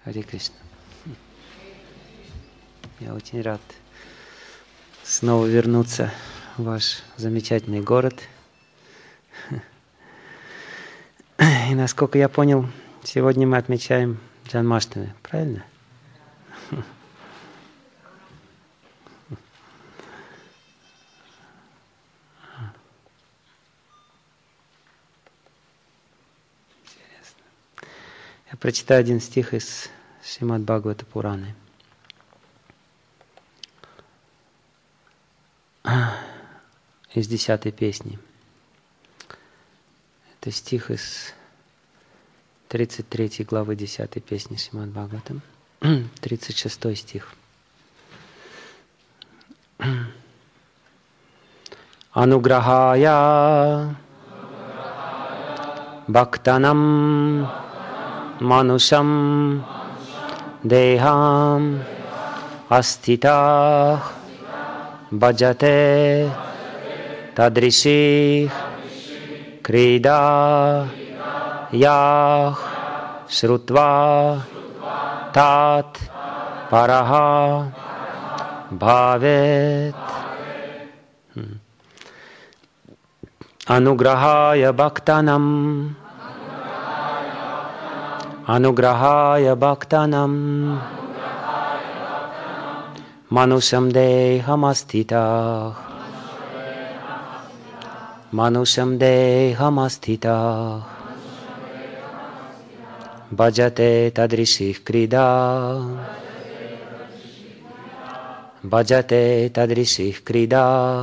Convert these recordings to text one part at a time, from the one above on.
Харе Кришна. Я очень рад снова вернуться в ваш замечательный город. И насколько я понял, сегодня мы отмечаем Джанмаштами, правильно? Интересно. Я прочитаю один стих из Шримад Бхагавата Пураны. Из 10-й песни. Это стих из 33 главы 10 песни Шримад Бхагаватам. 36 стих. Ануграхая бхактанам манушам дехам аститах баджате тадриших крида ях шрутва тат параха бхавет. Ануграхая бхактанам Ануграхая бхактанам манушам дехам аститах манушам дехам аститах баджате тадриших крида баджате тадриших крида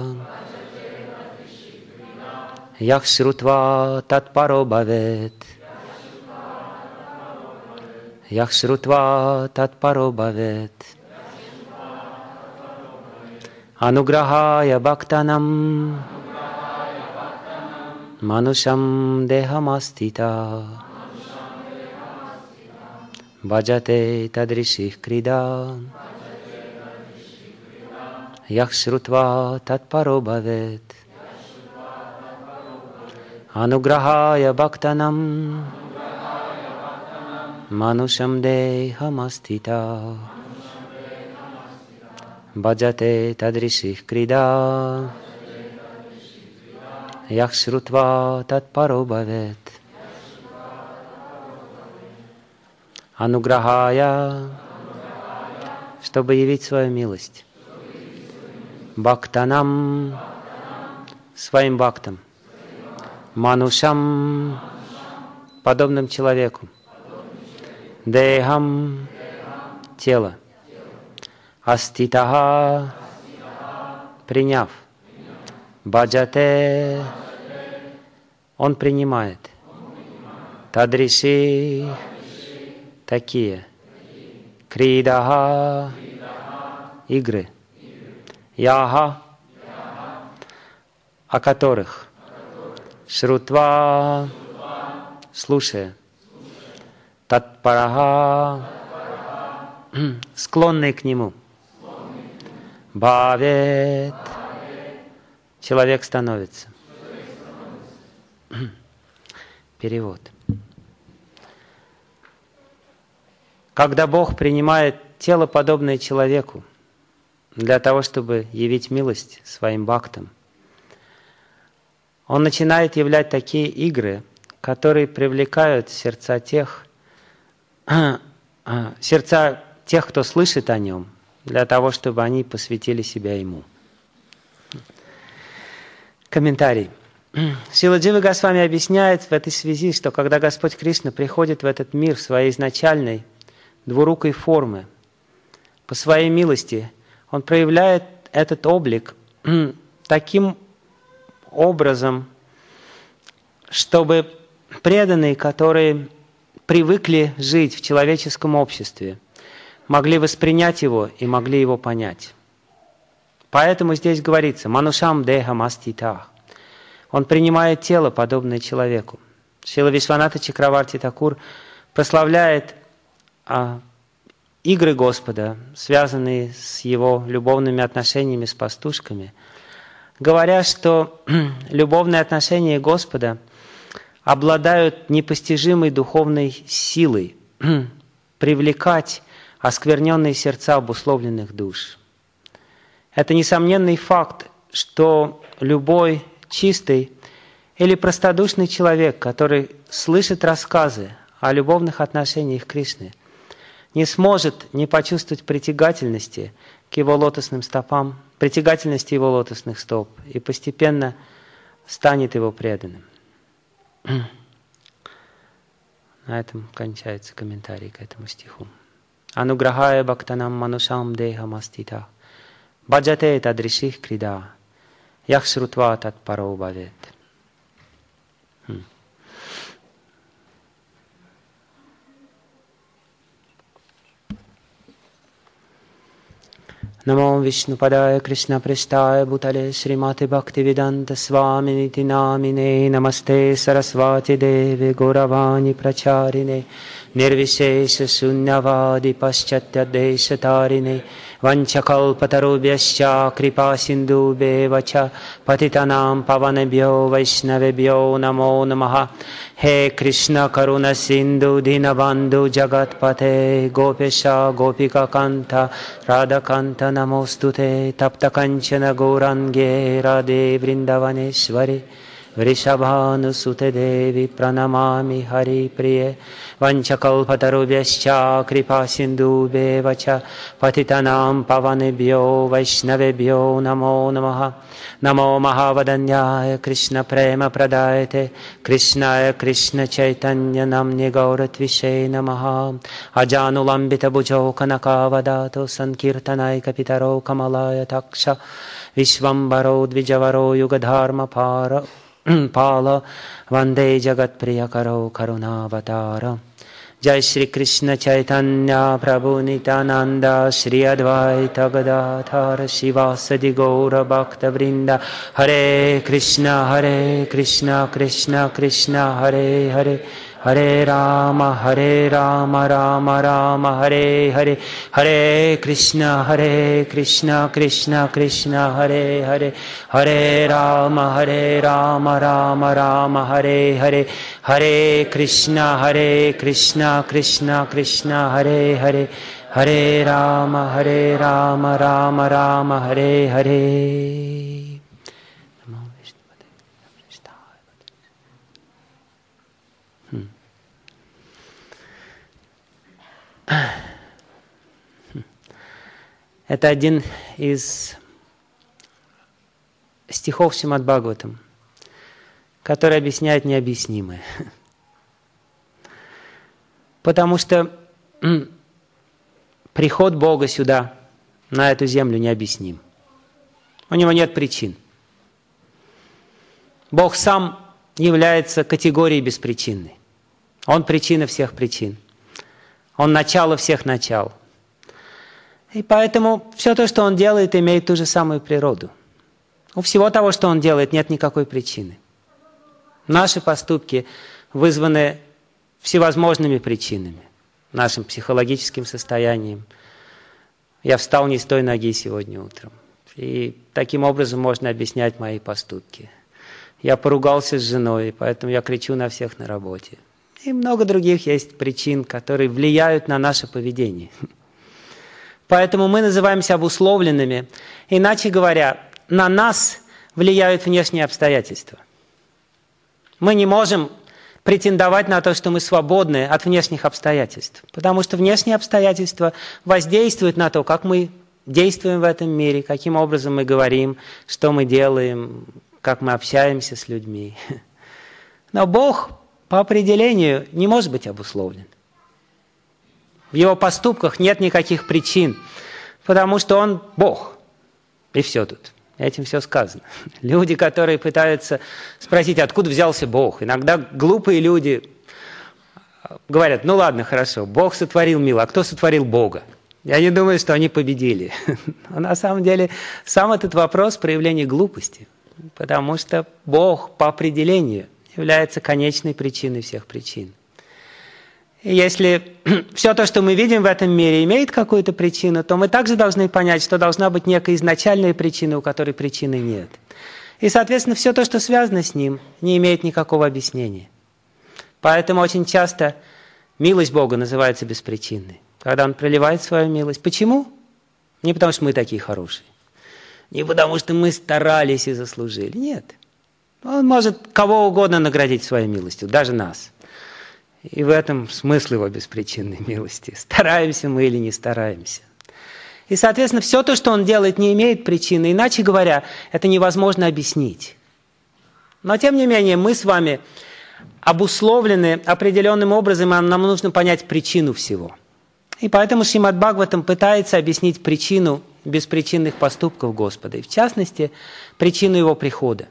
ях шрутва тат паро бхавет ях шрутва тат паро бхавет. Ануграхая бхактанам манушам дехам аститах баджате тадриших крида ях шрутва тат паро бхавет. Ануграхая бхактанам манушам дехам аститах баджате тадриших крида ях шрутва тат паро бхавет. Ануграхая, чтобы явить свою милость. Бхактанам, своим бхактам. Манушам, подобным человеку. Дехам, тело. Аститаха, приняв. Баджате, он принимает. Тадриши, такие. Кридаха, игры. Яха, о которых. Шрутва, слушая. Татпараха, склонный к нему. Бхавет, человек становится. Перевод. Когда Бог принимает тело, подобное человеку, для того, чтобы явить милость своим бхактам, Он начинает являть такие игры, которые привлекают сердца тех, кто слышит о Нем, для того, чтобы они посвятили себя Ему. Комментарий. Шрила Джива Госвами объясняет в этой связи, что когда Господь Кришна приходит в этот мир в своей изначальной двурукой формы, по своей милости, Он проявляет этот облик таким образом, чтобы преданные, которые привыкли жить в человеческом обществе, могли воспринять его и могли его понять. Поэтому здесь говорится «Манушам дехам аститах». Он принимает тело, подобное человеку. Шрила Вишваната Чакраварти Такур прославляет игры Господа, связанные с Его любовными отношениями с пастушками, говоря, что любовные отношения Господа обладают непостижимой духовной силой, привлекать оскверненные сердца обусловленных душ. Это несомненный факт, что любой чистый или простодушный человек, который слышит рассказы о любовных отношениях Кришны, не сможет не почувствовать притягательности к его лотосным стопам, притягательности его лотосных стоп, и постепенно станет его преданным. На этом кончается комментарий к этому стиху. Ануграхая бхактанам манушам дехам астита баджате тадриших крида ях шрутва тат паро бхавет. Намо Вишнупадая Кришна Прештая Бутале Шримати Бхактивиданта Сваминити Намине Намасте Сарасвати Деви Горавани Прачарине Нирвишеша Шуннявади Пашчатя Дешатарине Ванчакалпатарубhyascha Крипа Синдубевача Патитанам Паванебьо Вайшнавебьо Намо Намаха He Krishna Karuna Sindhu Dinabandhu Jagatpate Gopesha Gopika Kanta Radha Kanta Namostute Tapta Kanchana Gaurange Radhe Vrindavaneshwari Vrishabhanu Sute Devi Pranamami Hari Priye Vanchakalpatarubhyascha Kripa Sindhu Bevacha Patitanam Pavanebhyo Vaishnavebhyo Namo Namaha Namo Mahavadanyaya Krishna Prema Pradayate Krishnaya Krishna Chaitanya Namne Gauratvishe Namaha Ajanulambita Bhujo Kanakavadato Sankirtanai Kapitaro Kamalaya Taksha Vishvambaro Dvijavaro Yugadharma Pala Vande Jagat Priyakaro Karunavatara Jai Shri Krishna Chaitanya Prabhu Nityananda Shri Advaita Gadadhara Shivasadi Gaura Bhakta Vrinda Hare Krishna Krishna Krishna Hare Hare Hare Rama Rama Rama Hare Hare Hare Krishna Krishna Krishna Hare Hare Hare Rama Rama Rama Hare Hare Hare Krishna Krishna Krishna Hare Hare Hare Rama Rama Hare Hare. Это один из стихов Шримад Бхагаватам, который объясняет необъяснимое. Потому что приход Бога сюда, на эту землю, необъясним. У него нет причин. Бог сам является категорией беспричинной. Он причина всех причин. Он начало всех начал. И поэтому все то, что Он делает, имеет ту же самую природу. У всего того, что Он делает, нет никакой причины. Наши поступки вызваны всевозможными причинами. Нашим психологическим состоянием. Я встал не с той ноги сегодня утром. И таким образом можно объяснять мои поступки. Я поругался с женой, поэтому я кричу на всех на работе. И много других есть причин, которые влияют на наше поведение. Поэтому мы называемся обусловленными. Иначе говоря, на нас влияют внешние обстоятельства. Мы не можем претендовать на то, что мы свободны от внешних обстоятельств. Потому что внешние обстоятельства воздействуют на то, как мы действуем в этом мире, каким образом мы говорим, что мы делаем, как мы общаемся с людьми. Но Бог по определению не может быть обусловлен. В Его поступках нет никаких причин, потому что Он Бог. И все тут. Этим все сказано. Люди, которые пытаются спросить, откуда взялся Бог. Иногда глупые люди говорят, ну ладно, хорошо, Бог сотворил мир, а кто сотворил Бога? Я не думаю, что они победили. Но на самом деле сам этот вопрос проявление глупости. Потому что Бог по определению является конечной причиной всех причин. И если все то, что мы видим в этом мире, имеет какую-то причину, то мы также должны понять, что должна быть некая изначальная причина, у которой причины нет. И, соответственно, все то, что связано с ним, не имеет никакого объяснения. Поэтому очень часто Милость Бога называется беспричинной. Когда Он проливает свою милость. Почему? Не потому, что мы такие хорошие. Не потому, что мы старались и заслужили. Нет. Он может кого угодно наградить своей милостью, даже нас. И в этом смысл Его беспричинной милости. Стараемся мы или не стараемся. И, соответственно, все то, что Он делает, не имеет причины. Иначе говоря, это невозможно объяснить. Но, тем не менее, мы с вами обусловлены определенным образом, и нам нужно понять причину всего. И поэтому Шримад Бхагаватам пытается объяснить причину беспричинных поступков Господа. И, в частности, причину Его прихода.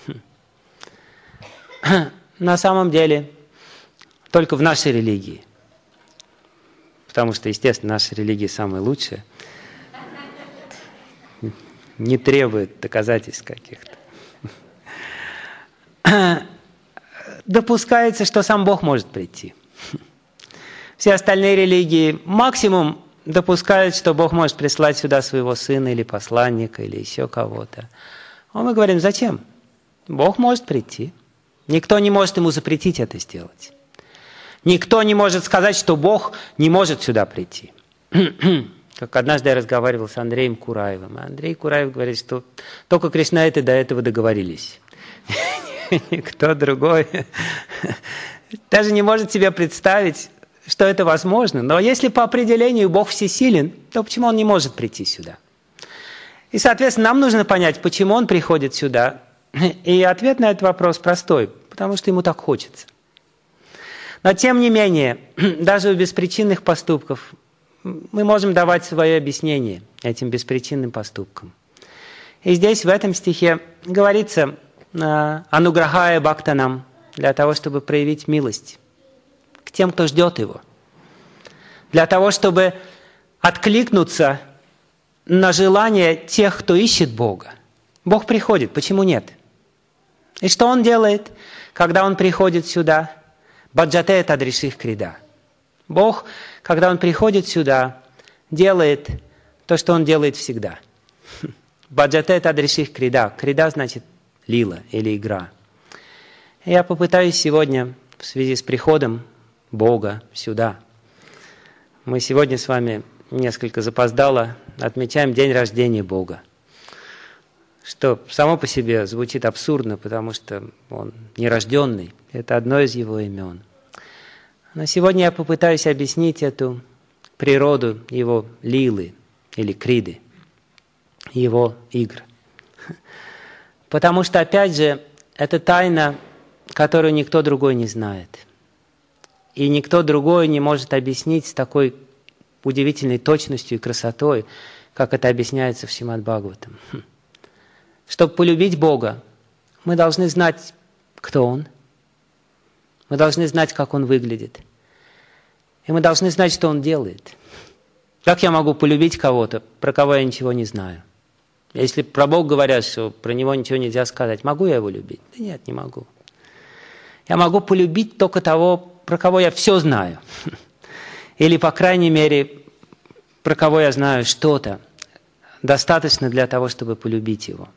На самом деле, только в нашей религии. Потому что, естественно, наша религия самая лучшая. Не требует доказательств каких-то. Допускается, что сам Бог может прийти. Все остальные религии максимум допускают, что Бог может прислать сюда своего сына или посланника, или еще кого-то. А мы говорим, зачем? Бог может прийти. Никто не может ему запретить это сделать. Никто не может сказать, что Бог не может сюда прийти. Как однажды я разговаривал с Андреем Кураевым. Андрей Кураев говорит, что только Кришна до этого договорились. Никто другой даже не может себе представить, что это возможно. Но если по определению Бог всесилен, то почему Он не может прийти сюда? И, соответственно, нам нужно понять, почему Он приходит сюда. И ответ на этот вопрос простой. Потому что Ему так хочется. Но, тем не менее, даже у беспричинных поступков мы можем давать свое объяснение этим беспричинным поступкам. И здесь, в этом стихе, говорится «Ануграхая бхактанам» для того, чтобы проявить милость к тем, кто ждет Его. Для того, чтобы откликнуться на желание тех, кто ищет Бога. Бог приходит, почему нет? И что Он делает, когда Он приходит сюда? Баджате тадриших крида. Бог, когда Он приходит сюда, делает то, что Он делает всегда. Баджате тадриших крида. Крида значит лила или игра. Я попытаюсь сегодня, в связи с приходом Бога сюда, мы сегодня с вами несколько запоздало отмечаем день рождения Бога. Что само по себе звучит абсурдно, потому что Он нерожденный. Это одно из Его имен. Но сегодня я попытаюсь объяснить эту природу Его лилы или криды, Его игр. Потому что, опять же, это тайна, которую никто другой не знает. И никто другой не может объяснить с такой удивительной точностью и красотой, как это объясняется в Шримад Бхагаватам. Чтобы полюбить Бога, мы должны знать, кто Он. Мы должны знать, как Он выглядит. И мы должны знать, что Он делает. Как я могу полюбить кого-то, про кого я ничего не знаю? Если про Бога говорят, что про Него ничего нельзя сказать, могу я Его любить? Да нет, не могу. Я могу полюбить только того, про кого я все знаю. Или, по крайней мере, про кого я знаю что-то. Достаточно для того, чтобы полюбить Его.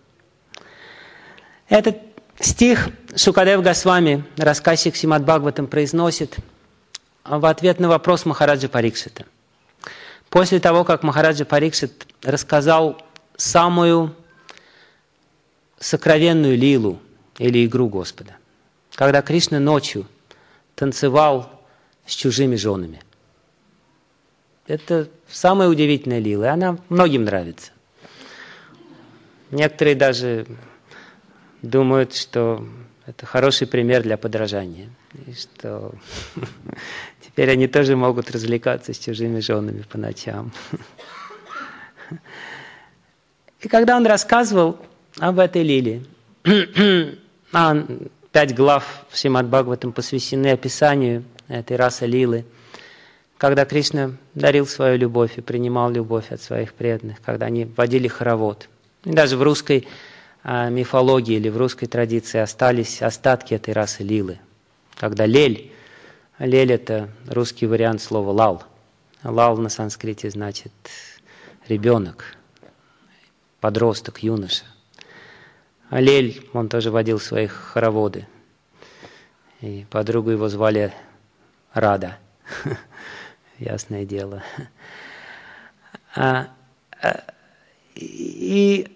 Этот стих Шукадев Госвами, рассказчик Шримад Бхагаватам, произносит в ответ на вопрос Махараджа Парикшита. После того, как Махараджа Парикшит рассказал самую сокровенную лилу или игру Господа, когда Кришна ночью танцевал с чужими женами. Это самая удивительная лила, и она многим нравится. Некоторые даже думают, что это хороший пример для подражания, и что теперь они тоже могут развлекаться с чужими женами по ночам. И когда он рассказывал об этой лиле, 5 глав в Шримад Бхагаватам посвящены описанию этой расы лилы, когда Кришна дарил свою любовь и принимал любовь от своих преданных, когда они водили хоровод. И даже в русской мифологии или в русской традиции остались остатки этой расы лилы. Когда лель это русский вариант слова лал. Лал на санскрите значит ребенок, подросток, юноша. А лель, он тоже водил своих хороводы. И подругу его звали Рада. Ясное дело. И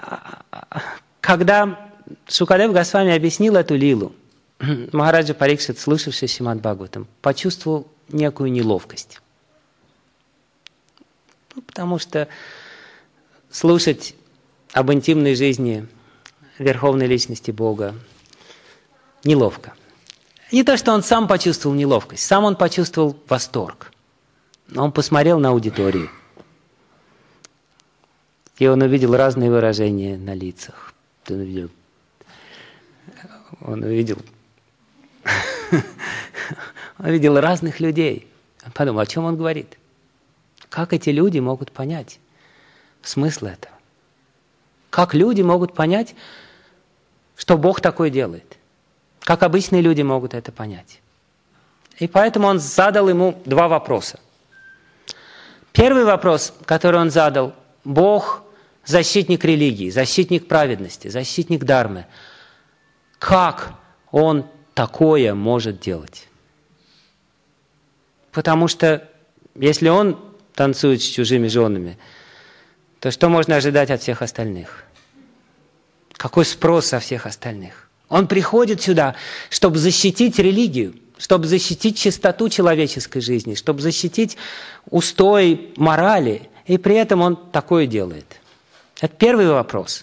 когда Шукадев Госвами объяснил эту лилу, Махараджа Парикшит, слышавший Шримад Бхагаватам, почувствовал некую неловкость. Потому что слушать об интимной жизни Верховной Личности Бога неловко. Не то, что он сам почувствовал неловкость, сам он почувствовал восторг. Но он посмотрел на аудиторию, и он увидел разные выражения на лицах. Он увидел разных людей. Он подумал, о чем он говорит? Как эти люди могут понять смысл этого? Как люди могут понять, что Бог такое делает? Как обычные люди могут это понять? И поэтому он задал ему два вопроса. Первый вопрос, который он задал: Бог – защитник религии, защитник праведности, защитник дхармы. Как он такое может делать? Потому что если он танцует с чужими женами, то что можно ожидать от всех остальных? Какой спрос со всех остальных? Он приходит сюда, чтобы защитить религию, чтобы защитить чистоту человеческой жизни, чтобы защитить устой морали, и при этом он такое делает. Это первый вопрос.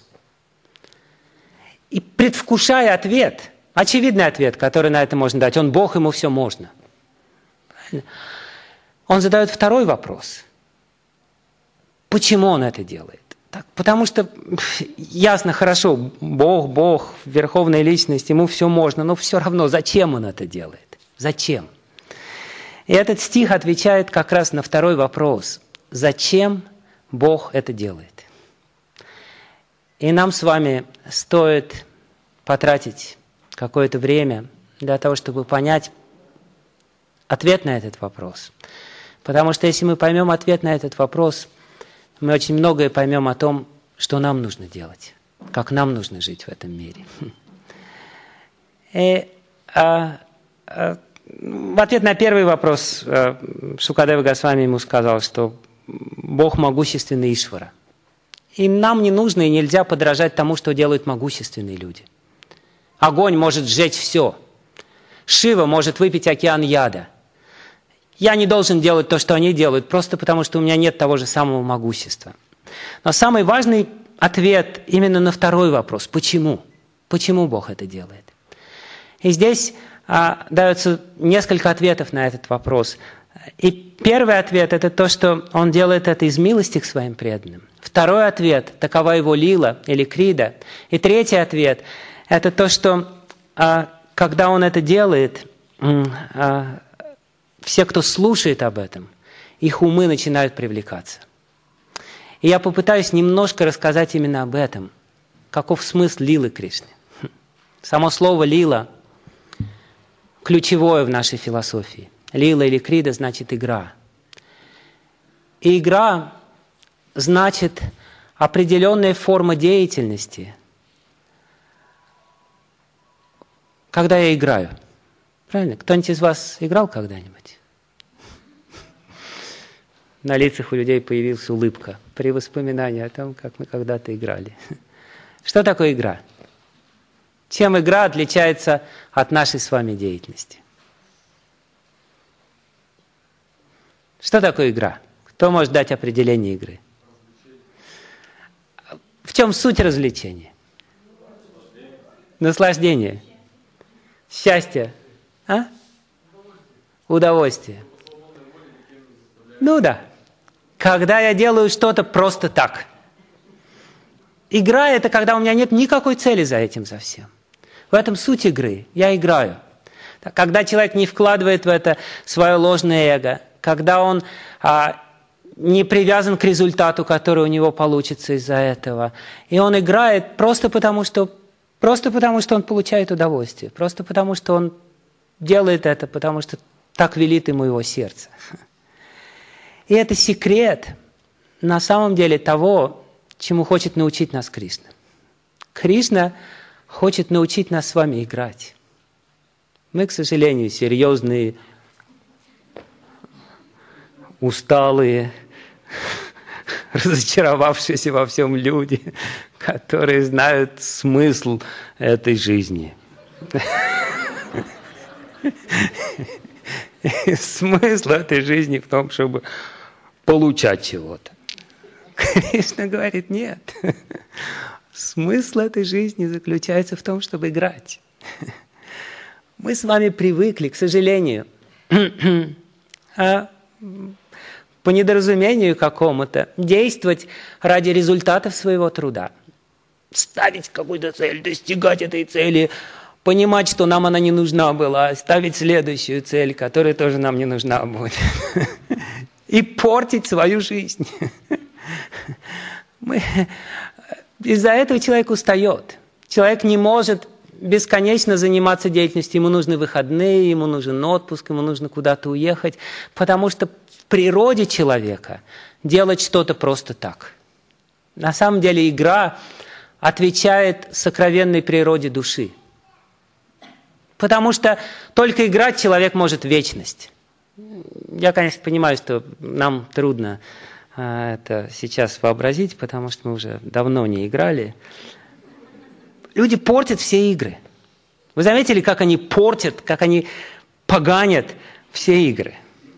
И предвкушая ответ, очевидный ответ, который на это можно дать, он Бог, ему все можно. Правильно? Он задает второй вопрос. Почему он это делает? Так, потому что ясно, хорошо, Бог, Верховная Личность, ему все можно, но все равно, зачем он это делает? Зачем? И этот стих отвечает как раз на второй вопрос. Зачем Бог это делает? И нам с вами стоит потратить какое-то время для того, чтобы понять ответ на этот вопрос. Потому что если мы поймем ответ на этот вопрос, мы очень многое поймем о том, что нам нужно делать, как нам нужно жить в этом мире. И, в ответ на первый вопрос Шукадева Госвами ему сказал, что Бог могущественный Ишвара. И нам не нужно и нельзя подражать тому, что делают могущественные люди. Огонь может сжечь все. Шива может выпить океан яда. Я не должен делать то, что они делают, просто потому, что у меня нет того же самого могущества. Но самый важный ответ именно на второй вопрос. Почему? Почему Бог это делает? И здесь дается несколько ответов на этот вопрос. И первый ответ – это то, что Он делает это из милости к своим преданным. Второй ответ – такова Его лила или крида. И третий ответ – это то, что когда Он это делает, все, кто слушает об этом, их умы начинают привлекаться. И я попытаюсь немножко рассказать именно об этом. Каков смысл лилы Кришны? Само слово «лила» ключевое в нашей философии. Лила или крида значит «игра». И игра значит определенная форма деятельности, когда я играю. Правильно? Кто-нибудь из вас играл когда-нибудь? На лицах у людей появилась улыбка при воспоминании о том, как мы когда-то играли. Что такое игра? Чем игра отличается от нашей с вами деятельности? Что такое игра? Кто может дать определение игры? В чем суть развлечения? Наслаждение. Счастье. Удовольствие. Ну да. Когда я делаю что-то просто так. Игра – это когда у меня нет никакой цели за этим, за всем. В этом суть игры. Я играю. Когда человек не вкладывает в это свое ложное эго, когда он не привязан к результату, который у него получится из-за этого, и он играет просто потому, что он получает удовольствие, просто потому, что он делает это, потому что так велит ему его сердце. И это секрет на самом деле того, чему хочет научить нас Кришна. Кришна хочет научить нас с вами играть. Мы, к сожалению, серьезные усталые, разочаровавшиеся во всем люди, которые знают смысл этой жизни. Смысл этой жизни в том, чтобы получать чего-то. Кришна говорит, нет. Смысл этой жизни заключается в том, чтобы играть. Мы с вами привыкли, к сожалению, по недоразумению какому-то, действовать ради результатов своего труда. Ставить какую-то цель, достигать этой цели, понимать, что нам она не нужна была, ставить следующую цель, которая тоже нам не нужна будет. И портить свою жизнь. Из-за этого человек устает. Человек не может бесконечно заниматься деятельностью. Ему нужны выходные, ему нужен отпуск, ему нужно куда-то уехать. Потому что в природе человека делать что-то просто так. На самом деле игра отвечает сокровенной природе души. Потому что только играть человек может в вечность. Я, конечно, понимаю, что нам трудно это сейчас вообразить, потому что мы уже давно не играли. Люди портят все игры. Вы заметили, как они портят, как они поганят все игры?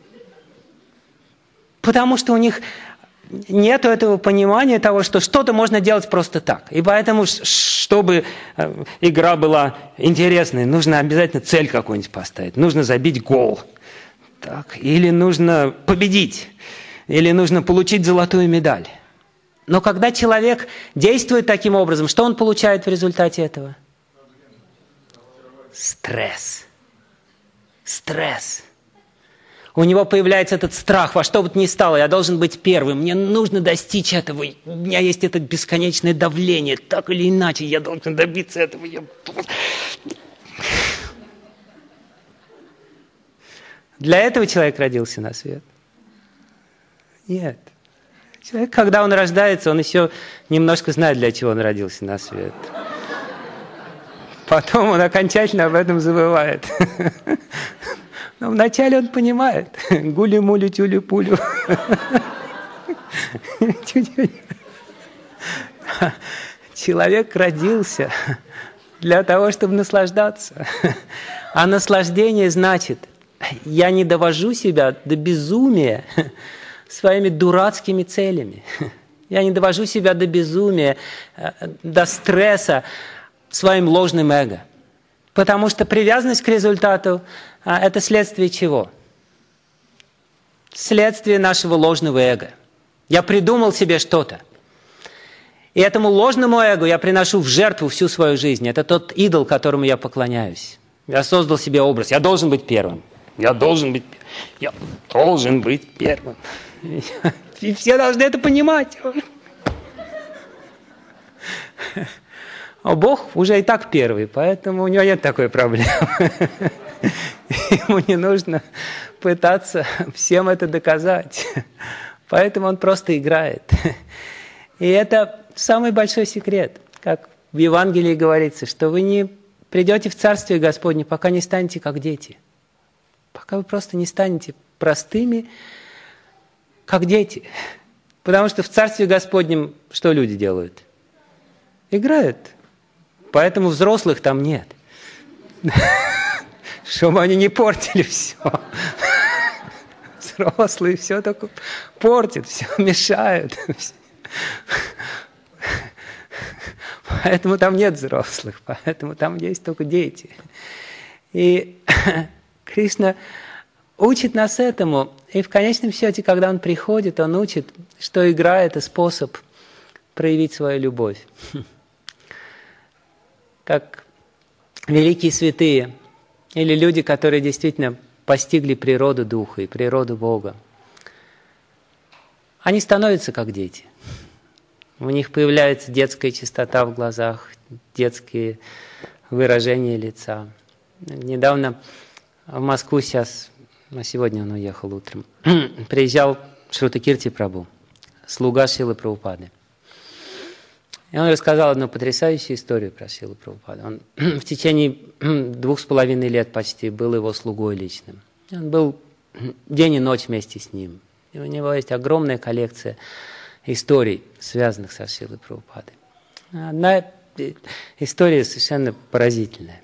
Потому что у них нет этого понимания того, что что-то можно делать просто так. И поэтому, чтобы игра была интересной, нужно обязательно цель какую-нибудь поставить. Нужно забить гол. Так. Или нужно победить. Или нужно получить золотую медаль. Но когда человек действует таким образом, что он получает в результате этого? Стресс. Стресс. У него появляется этот страх, во что бы то ни стало, я должен быть первым, мне нужно достичь этого, у меня есть это бесконечное давление, так или иначе, я должен добиться этого. Для этого человек родился на свет? Нет. Человек, когда он рождается, он еще немножко знает, для чего он родился на свет. Потом он окончательно об этом забывает. Но вначале он понимает. Гули-мули, тюли-пулю. Человек родился для того, чтобы наслаждаться. А наслаждение значит, я не довожу себя до безумия своими дурацкими целями. Я не довожу себя до безумия, до стресса своим ложным эго. Потому что привязанность к результату – это следствие чего? Следствие нашего ложного эго. Я придумал себе что-то. И этому ложному эго я приношу в жертву всю свою жизнь. Это тот идол, которому я поклоняюсь. Я создал себе образ. Я должен быть первым. Я должен быть первым. И все должны это понимать. А Бог уже и так первый, поэтому у него нет такой проблемы. Ему не нужно пытаться всем это доказать. Поэтому он просто играет. И это самый большой секрет. Как в Евангелии говорится, что вы не придете в Царствие Господне, пока не станете как дети. Пока вы просто не станете простыми, как дети. Потому что в Царстве Господнем что люди делают? Играют. Поэтому взрослых там нет. Чтобы они не портили все. Взрослые все только портят, все мешают. Поэтому там нет взрослых, поэтому там есть только дети. И Кришна учит нас этому. И в конечном счете, когда он приходит, он учит, что игра – это способ проявить свою любовь. Как великие святые или люди, которые действительно постигли природу Духа и природу Бога. Они становятся как дети. У них появляется детская чистота в глазах, детские выражения лица. Недавно в Москву сегодня он уехал утром, приезжал Шрутакирти Прабху, слуга Шрилы Прабхупады. И он рассказал одну потрясающую историю про Шрилу Прабхупаду. Он в течение 2,5 лет почти был его слугой личным. Он был день и ночь вместе с ним. И у него есть огромная коллекция историй, связанных со Шрилой Прабхупадой. Одна история совершенно поразительная.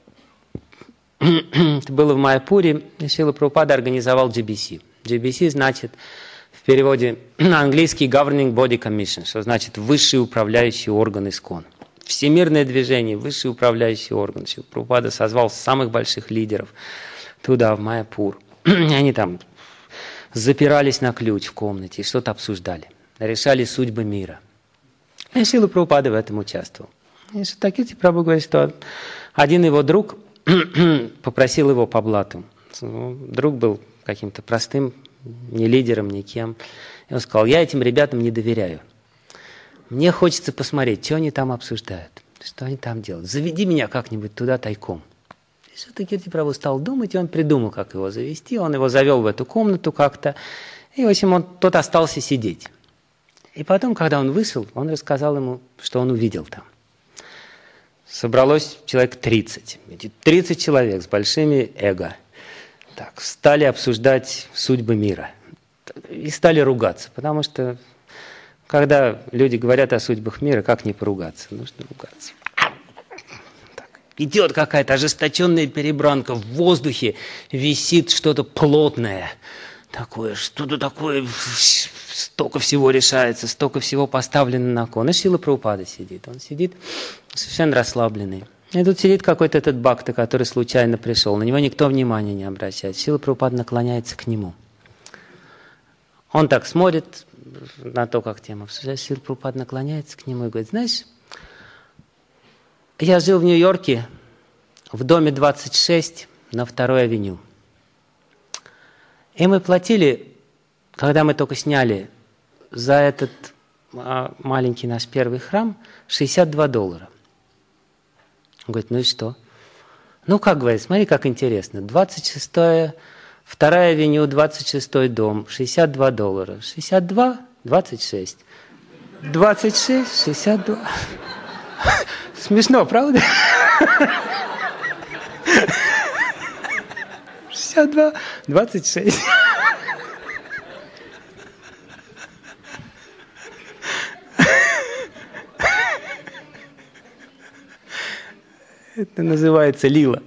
Это было в Майяпуре. Шрила Прабхупада организовал GBC. GBC значит в переводе на английский Governing Body Commission, что значит высший управляющий орган ИСККОН. Всемирное движение, высший управляющий орган. Шрила Прабхупада созвал самых больших лидеров туда, в Майяпур. Они там запирались на ключ в комнате и что-то обсуждали. Решали судьбы мира. И Шрила Прабхупада в этом участвовал. И Шатакирти Прабху говорит, что один его друг попросил его по блату. Друг был каким-то простым, не лидером, никем. И он сказал, я этим ребятам не доверяю. Мне хочется посмотреть, что они там обсуждают, что они там делают. Заведи меня как-нибудь туда тайком. И Шатакирти Прабху стал думать, и он придумал, как его завести. Он его завел в эту комнату как-то. И, в общем, тот остался сидеть. И потом, когда он вышел, он рассказал ему, что он увидел там. Собралось человек 30. Эти 30 человек с большими эго. Так, стали обсуждать судьбы мира. И стали ругаться. Потому что, когда люди говорят о судьбах мира, как не поругаться? Нужно ругаться. Так, идет какая-то ожесточенная перебранка. В воздухе висит что-то плотное. Такое, что-то такое, столько всего решается, столько всего поставлено на кон. И Шрила Прабхупада сидит. Он сидит совершенно расслабленный. И тут сидит какой-то этот бхакта, который случайно пришел. На него никто внимания не обращает. Шрила Прабхупада наклоняется к нему. Он так смотрит на то, как тема обсуждается. Шрила Прабхупада наклоняется к нему и говорит, знаешь, я жил в Нью-Йорке в доме 26 на 2-й авеню. И мы платили, когда мы только сняли за этот маленький наш первый храм, $62. Он говорит, ну и что? Ну, как говорит, смотри, как интересно. 26-я, 2-я авеню, 26-й дом, $62. 62, 26. 26, 62. Смешно, правда? 62, 26. Это называется лила.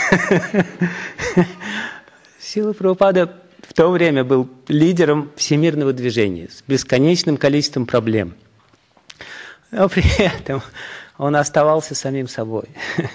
Шрила Прабхупада в то время был лидером всемирного движения с бесконечным количеством проблем. Но при этом он оставался самим собой.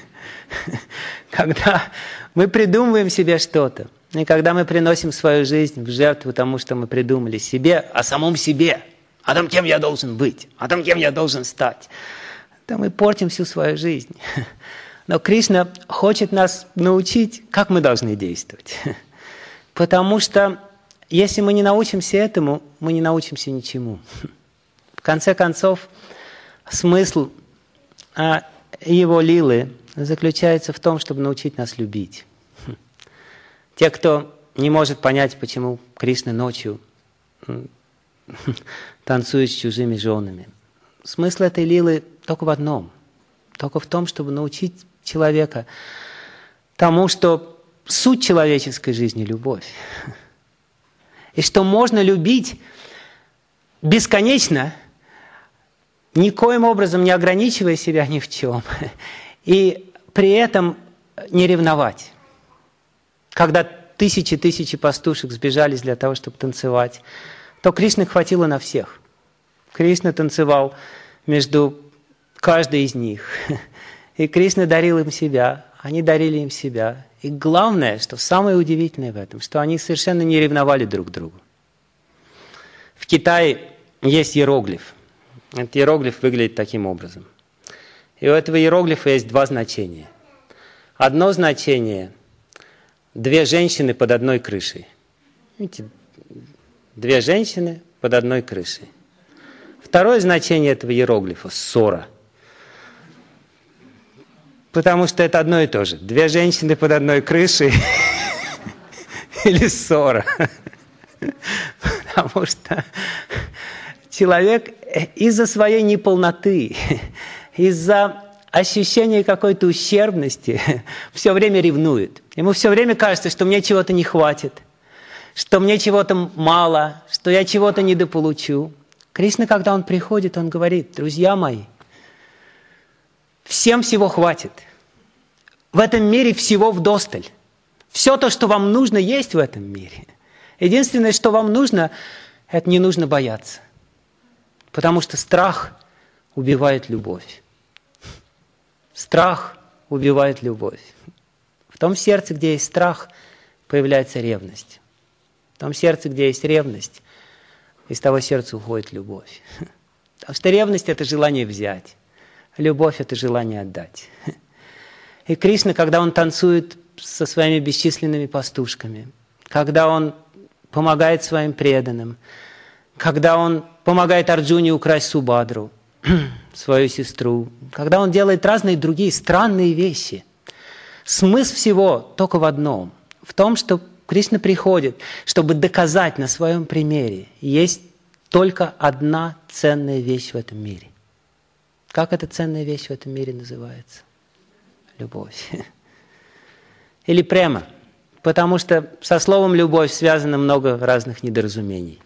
Когда мы придумываем себе что-то, и когда мы приносим свою жизнь в жертву тому, что мы придумали себе, о самом себе, о том, кем я должен быть, о том, кем я должен стать, то мы портим всю свою жизнь. Но Кришна хочет нас научить, как мы должны действовать. Потому что если мы не научимся этому, мы не научимся ничему. В конце концов, смысл его лилы заключается в том, чтобы научить нас любить. Те, кто не может понять, почему Кришна ночью танцует с чужими женами. Смысл этой лилы только в одном. Только в том, чтобы научить человека тому, что суть человеческой жизни – любовь. И что можно любить бесконечно, никоим образом не ограничивая себя ни в чем, и при этом не ревновать. Когда тысячи пастушек сбежались для того, чтобы танцевать, то Кришны хватило на всех. Кришна танцевал между каждой из них. И Кришна дарил им себя, они дарили им себя. И главное, что самое удивительное в этом, что они совершенно не ревновали друг к другу. В Китае есть иероглиф. Этот иероглиф выглядит таким образом. И у этого иероглифа есть два значения. Одно значение – 2 женщины под одной крышей. Видите, 2 женщины под одной крышей. Второе значение этого иероглифа – ссора. Потому что это одно и то же. 2 женщины под одной крышей или ссора. Потому что человек из-за своей неполноты, из-за ощущения какой-то ущербности все время ревнует. Ему все время кажется, что мне чего-то не хватит, что мне чего-то мало, что я чего-то недополучу. Кришна, когда Он приходит, Он говорит: друзья мои, всем всего хватит. В этом мире всего вдосталь. Все то, что вам нужно, есть в этом мире. Единственное, что вам нужно, это не нужно бояться. Потому что страх убивает любовь. Страх убивает любовь. В том сердце, где есть страх, появляется ревность. В том сердце, где есть ревность, из того сердца уходит любовь. Потому что ревность – это желание взять. Любовь – это желание отдать. И Кришна, когда Он танцует со своими бесчисленными пастушками, когда Он помогает своим преданным, когда Он помогает Арджуне украсть Субадру, свою сестру, когда Он делает разные другие странные вещи, смысл всего только в одном, в том, что Кришна приходит, чтобы доказать на своем примере, есть только одна ценная вещь в этом мире. Как эта ценная вещь в этом мире называется? Любовь. Или према. Потому что со словом «любовь» связано много разных недоразумений.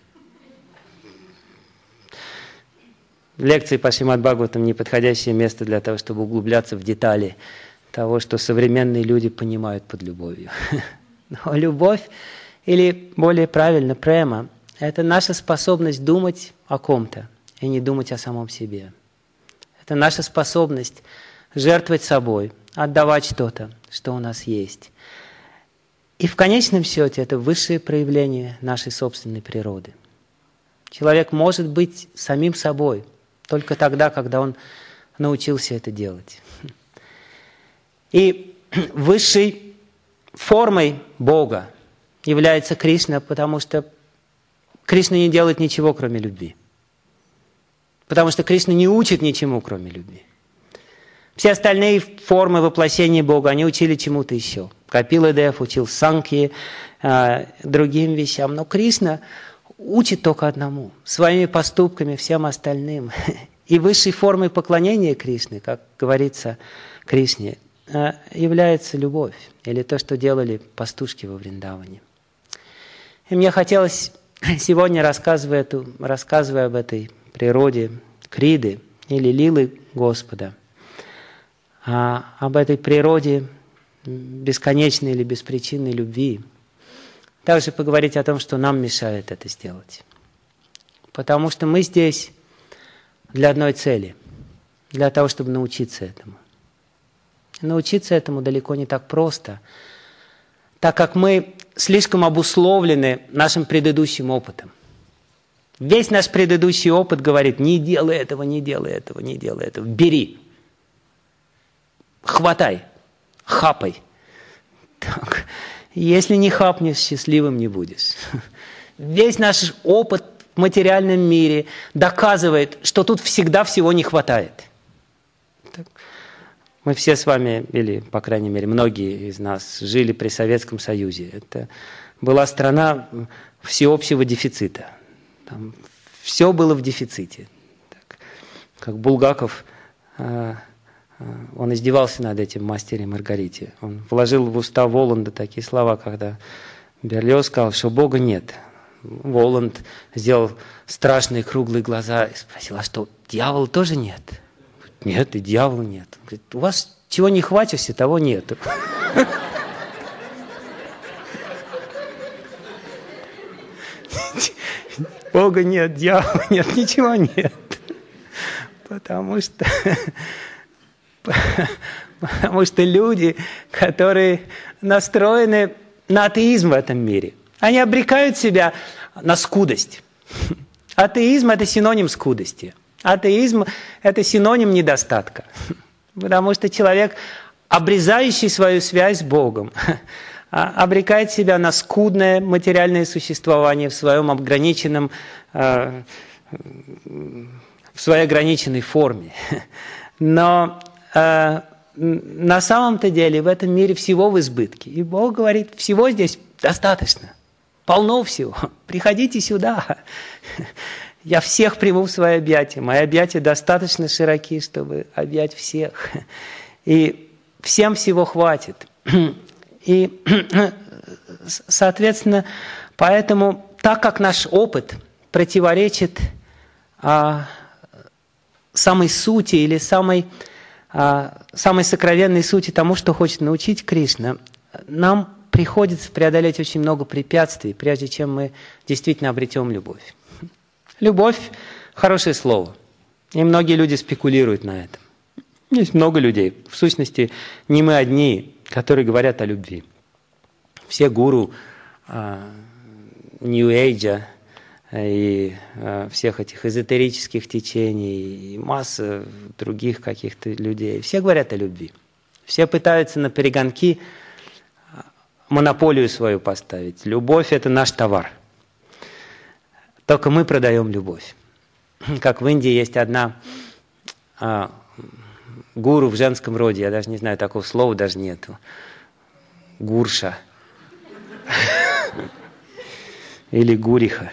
Лекции по Шримад Бхагаватам – неподходящее место для того, чтобы углубляться в детали того, что современные люди понимают под любовью. Но любовь, или более правильно, према – это наша способность думать о ком-то и не думать о самом себе. Это наша способность жертвовать собой, отдавать что-то, что у нас есть. И в конечном счете это высшее проявление нашей собственной природы. Человек может быть самим собой только тогда, когда он научился это делать. И высшей формой Бога является Кришна, потому что Кришна не делает ничего, кроме любви. Потому что Кришна не учит ничему, кроме любви. Все остальные формы воплощения Бога, они учили чему-то еще. Капила Дев учил Санкхи, другим вещам. Но Кришна учит только одному. Своими поступками, всем остальным. И высшей формой поклонения Кришне, как говорится Кришне, является любовь. Или то, что делали пастушки во Вриндаване. И мне хотелось сегодня, рассказывая об этой природе Криды или Лилы Господа, об этой природе бесконечной или беспричинной любви, также поговорить о том, что нам мешает это сделать. Потому что мы здесь для одной цели, для того, чтобы научиться этому. И научиться этому далеко не так просто, так как мы слишком обусловлены нашим предыдущим опытом. Весь наш предыдущий опыт говорит: не делай этого, не делай этого, не делай этого. Бери, хватай, хапай. Так. Если не хапнешь, счастливым не будешь. Весь наш опыт в материальном мире доказывает, что тут всегда всего не хватает. Так. Мы все с вами, или, по крайней мере, многие из нас жили при Советском Союзе. Это была страна всеобщего дефицита. Там все было в дефиците. Так. Как Булгаков, он издевался над этим «Мастере и Маргарите». Он вложил в уста Воланда такие слова, когда Берлиоз сказал, что Бога нет. Воланд сделал страшные круглые глаза и спросил: а что, дьявола тоже нет? Нет, и дьявола нет. Он говорит: у вас чего не хватишься, того нету. Бога нет, дьявола нет, ничего нет. Потому что люди, которые настроены на атеизм в этом мире, они обрекают себя на скудость. Атеизм – это синоним скудости. Атеизм – это синоним недостатка. Потому что человек, обрезающий свою связь с Богом, обрекает себя на скудное материальное существование в своем ограниченном, в своей ограниченной форме. Но на самом-то деле в этом мире всего в избытке. И Бог говорит: всего здесь достаточно. Полно всего. Приходите сюда. Я всех приму в свои объятия. Мои объятия достаточно широки, чтобы объять всех. И всем всего хватит. И, соответственно, Поэтому, так как наш опыт противоречит самой сути или самой сокровенной сути тому, что хочет научить Кришна, нам приходится преодолеть очень много препятствий, прежде чем мы действительно обретем любовь. Любовь – хорошее слово, и многие люди спекулируют на этом. Есть много людей, в сущности, не мы одни, которые говорят о любви. Все гуру New Age и всех этих эзотерических течений, и масса других каких-то людей, все говорят о любви. Все пытаются на перегонки монополию свою поставить. Любовь – это наш товар. Только мы продаем любовь. Как в Индии есть одна гуру в женском роде, я даже не знаю, такого слова даже нету. Гурша. Или гуриха.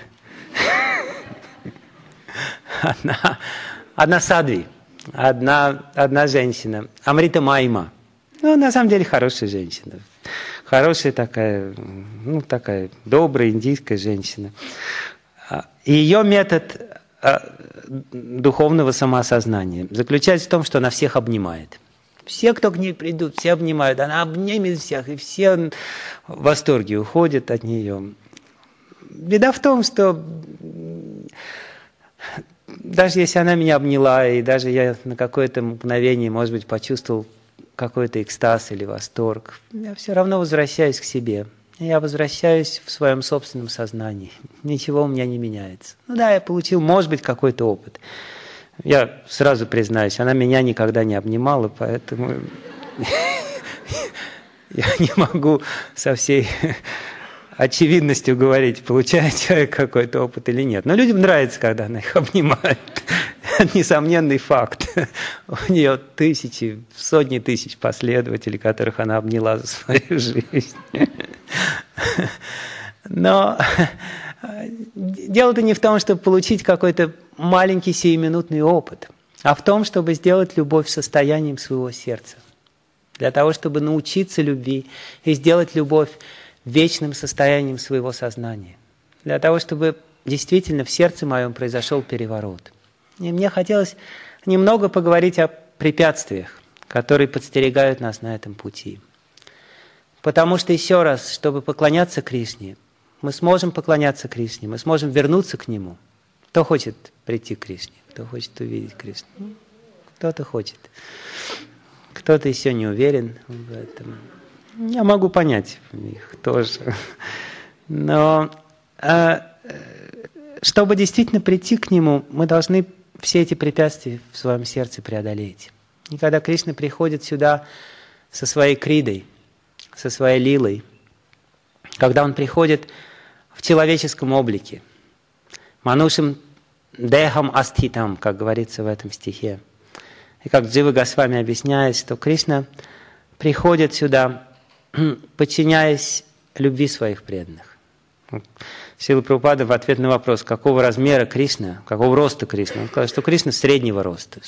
Одна садви, одна женщина, Амрита Майма. Ну, на самом деле, хорошая женщина. Хорошая такая, такая добрая индийская женщина. И ее метод духовного самоосознания заключается в том, что она всех обнимает. Все, кто к ней придут, все обнимают. Она обнимет всех, и все в восторге уходят от нее. Беда в том, что даже если она меня обняла, и даже я на какое-то мгновение, может быть, почувствовал какой-то экстаз или восторг, я все равно возвращаюсь к себе. Я возвращаюсь в своем собственном сознании. Ничего у меня не меняется. Ну да, я получил, может быть, какой-то опыт. Я сразу признаюсь, она меня никогда не обнимала, поэтому я не могу со всей очевидностью говорить, получает человек какой-то опыт или нет. Но людям нравится, когда она их обнимает. Это несомненный факт. У нее тысячи, сотни тысяч последователей, которых она обняла за свою жизнь. Но дело-то не в том, чтобы получить какой-то маленький сиюминутный опыт, а в том, чтобы сделать любовь состоянием своего сердца. Для того, чтобы научиться любви и сделать любовь вечным состоянием своего сознания. Для того, чтобы действительно в сердце моем произошел переворот. И мне хотелось немного поговорить о препятствиях, которые подстерегают нас на этом пути. Потому что, еще раз, чтобы поклоняться Кришне, мы сможем поклоняться Кришне, мы сможем вернуться к Нему. Кто хочет прийти к Кришне? Кто хочет увидеть Кришну? Кто-то хочет. Кто-то еще не уверен в этом. Я могу понять их тоже. Но чтобы действительно прийти к Нему, мы должны все эти препятствия в своем сердце преодолеть. И когда Кришна приходит сюда со своей кридой, со своей лилой, когда Он приходит в человеческом облике, манушим дехам астхитам, как говорится в этом стихе, и как Джива Госвами объясняет, что Кришна приходит сюда, подчиняясь любви своих преданных. Шрила Прабхупада в ответ на вопрос, какого размера Кришна, какого роста Кришна, он сказал, что Кришна среднего роста.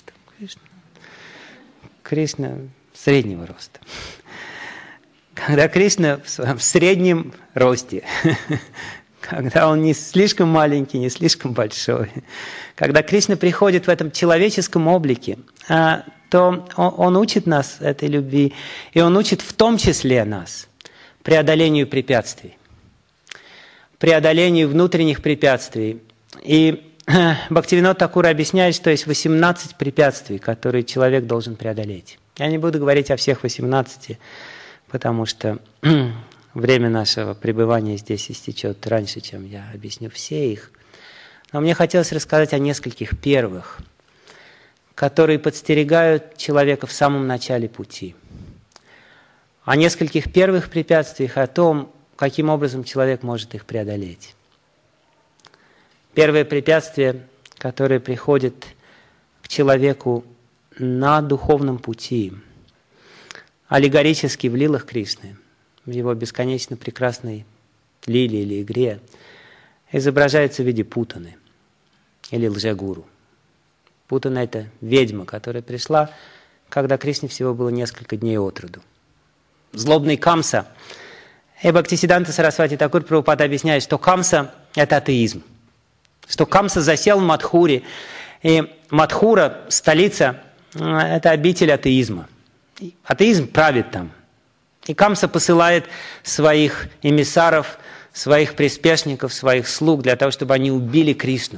Кришна среднего роста. Когда Кришна в своем среднем росте, когда Он не слишком маленький, не слишком большой, когда Кришна приходит в этом человеческом облике, то Он учит нас этой любви, и Он учит в том числе нас преодолению препятствий, преодолению внутренних препятствий. И Бхактивинод Такур объясняет, что есть 18 препятствий, которые человек должен преодолеть. Я не буду говорить о всех 18, потому что время нашего пребывания здесь истечет раньше, чем я объясню все их. Но мне хотелось рассказать о нескольких первых, которые подстерегают человека в самом начале пути. О нескольких первых препятствиях, о том, каким образом человек может их преодолеть. Первое препятствие, которое приходит к человеку на духовном пути, аллегорически в лилах Кришны, в его бесконечно прекрасной лиле или игре, изображается в виде путаны или лжегуру. Путана – это ведьма, которая пришла, когда Кришне всего было несколько дней от роду. Злобный Камса – И Бхактисиддханта Сарасвати Такур Прабхупада объясняет, что Камса – это атеизм. Что Камса засел в Мадхуре. И Мадхура, столица, это обитель атеизма. Атеизм правит там. И Камса посылает своих эмиссаров, своих приспешников, своих слуг для того, чтобы они убили Кришну.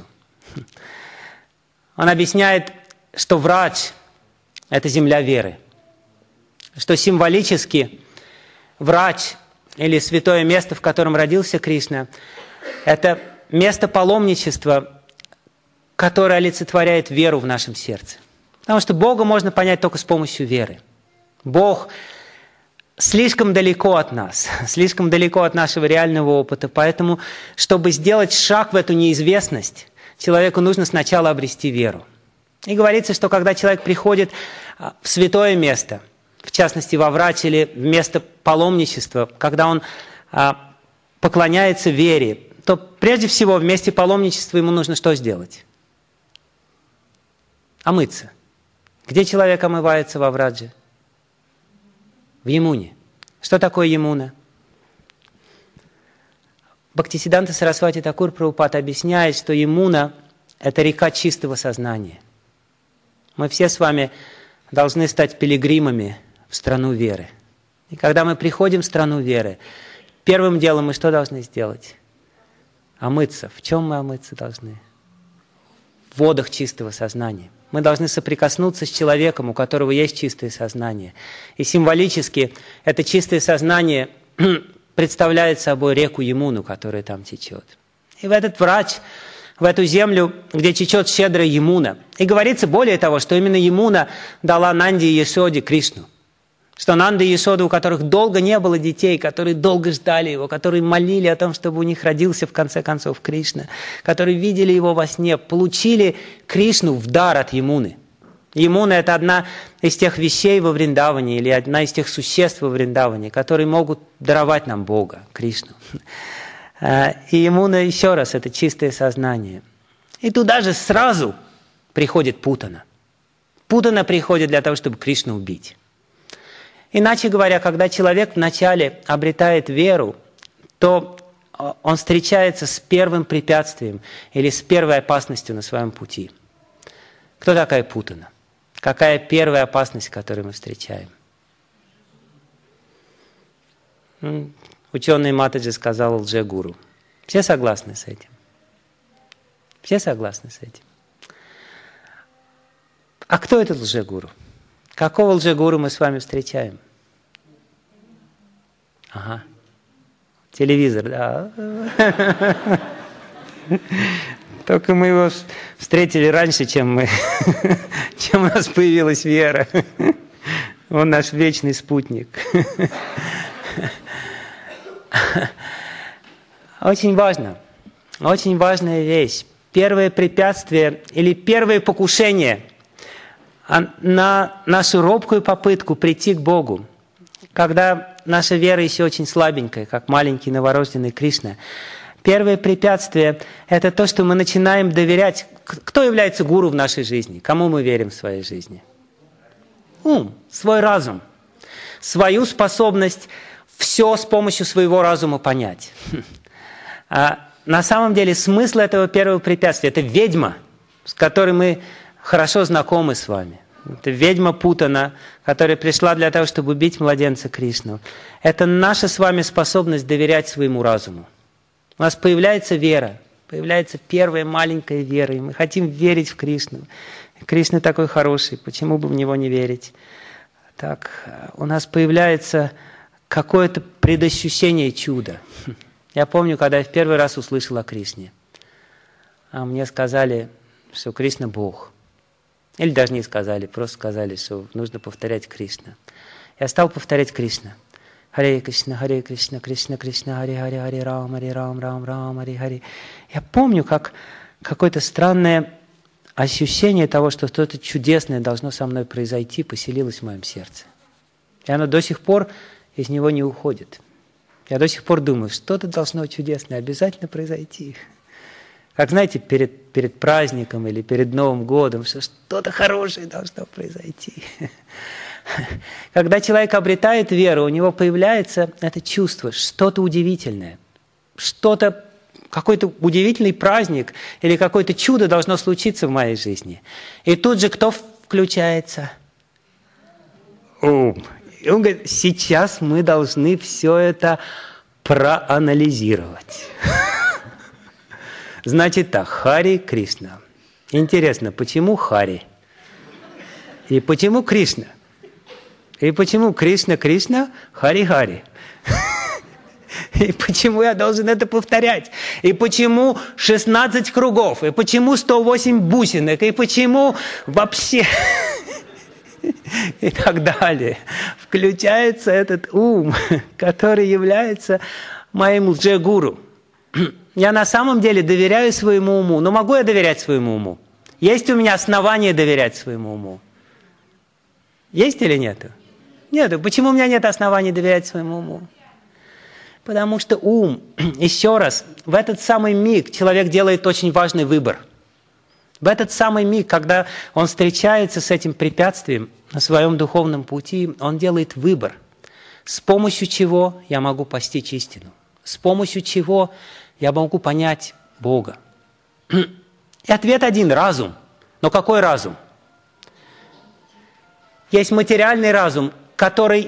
Он объясняет, что Врадж – это земля веры. Что символически Врадж или святое место, в котором родился Кришна, это место паломничества, которое олицетворяет веру в нашем сердце. Потому что Бога можно понять только с помощью веры. Бог слишком далеко от нас, слишком далеко от нашего реального опыта. Поэтому, чтобы сделать шаг в эту неизвестность, человеку нужно сначала обрести веру. И говорится, что когда человек приходит в святое место, в частности во Врадж или в место паломничества, когда он поклоняется вере, то прежде всего в месте паломничества ему нужно что сделать? Омыться. Где человек омывается во Врадже? В Ямуне. Что такое Ямуна? Бхактисиддханта Сарасвати Такур Прабхупада объясняет, что Ямуна – это река чистого сознания. Мы все с вами должны стать пилигримами в страну веры. И когда мы приходим в страну веры, первым делом мы что должны сделать? Омыться. В чем мы омыться должны? В водах чистого сознания. Мы должны соприкоснуться с человеком, у которого есть чистое сознание. И символически это чистое сознание представляет собой реку Ямуну, которая там течет. И в этот Врадж, в эту землю, где течет щедрая Ямуна. И говорится более того, что именно Ямуна дала Нанде и Яшоде Кришну. Что Нанда и Яшода, у которых долго не было детей, которые долго ждали его, которые молили о том, чтобы у них родился в конце концов Кришна, которые видели его во сне, получили Кришну в дар от Ямуны. Ямуна – это одна из тех вещей во Вриндаване, или одна из тех существ во Вриндаване, которые могут даровать нам Бога, Кришну. И Ямуна, еще раз, это чистое сознание. И туда же сразу приходит Путана. Путана приходит для того, чтобы Кришну убить. Иначе говоря, когда человек вначале обретает веру, то он встречается с первым препятствием или с первой опасностью на своем пути. Кто такая Путана? Какая первая опасность, которую мы встречаем? Ученый Матаджи сказал лже-гуру. Все согласны с этим? Все согласны с этим? А кто этот лже-гуру? Какого лже-гуру мы с вами встречаем? Ага. Телевизор, да. Только мы его встретили раньше, чем у нас появилась вера. Он наш вечный спутник. Очень важная вещь. Первое препятствие или первое покушение на нашу робкую попытку прийти к Богу, когда наша вера еще очень слабенькая, как маленький новорожденный Кришна. Первое препятствие – это то, что мы начинаем доверять. Кто является гуру в нашей жизни? Кому мы верим в своей жизни? Ум, свой разум, свою способность все с помощью своего разума понять. А на самом деле смысл этого первого препятствия – это ведьма, с которой мы хорошо знакомы с вами. Это ведьма Путана, которая пришла для того, чтобы убить младенца Кришну. Это наша с вами способность доверять своему разуму. У нас появляется вера, появляется первая маленькая вера, и мы хотим верить в Кришну. Кришна такой хороший, почему бы в него не верить? Так, у нас появляется какое-то предощущение чуда. Я помню, когда я в первый раз услышал о Кришне, мне сказали, что Кришна Бог. Или даже не сказали, просто сказали, что нужно повторять Кришна. Я стал повторять Кришна. Харе Кришна, Кришна Кришна, Харе Харе, Харе Рам, Рам Рам, Харе Харе. Я помню, как какое-то странное ощущение того, что что-то чудесное должно со мной произойти, поселилось в моем сердце. И оно до сих пор из него не уходит. Я до сих пор думаю, что-то должно чудесное обязательно произойти. Как, знаете, перед праздником или перед Новым годом, что что-то хорошее должно произойти. Когда человек обретает веру, у него появляется это чувство, что-то удивительное, что-то, какой-то удивительный праздник или какое-то чудо должно случиться в моей жизни. И тут же кто включается? Ум. И он говорит, сейчас мы должны все это проанализировать. Значит так, Хари Кришна. Интересно, почему Хари? И почему Кришна? И почему Кришна, Кришна, Хари, Хари? И почему я должен это повторять? И почему 16 кругов? И почему 108 бусинок? И почему вообще... И так далее. Включается этот ум, который является моим лже-гуру. Я на самом деле доверяю своему уму. Но могу я доверять своему уму? Есть у меня основания доверять своему уму? Есть или нет? Нет. Почему у меня нет оснований доверять своему уму? Потому что ум, еще раз, в этот самый миг человек делает очень важный выбор. В этот самый миг, когда он встречается с этим препятствием на своем духовном пути, он делает выбор, с помощью чего я могу постичь истину, с помощью чего я могу понять Бога. И ответ один – разум. Но какой разум? Есть материальный разум, который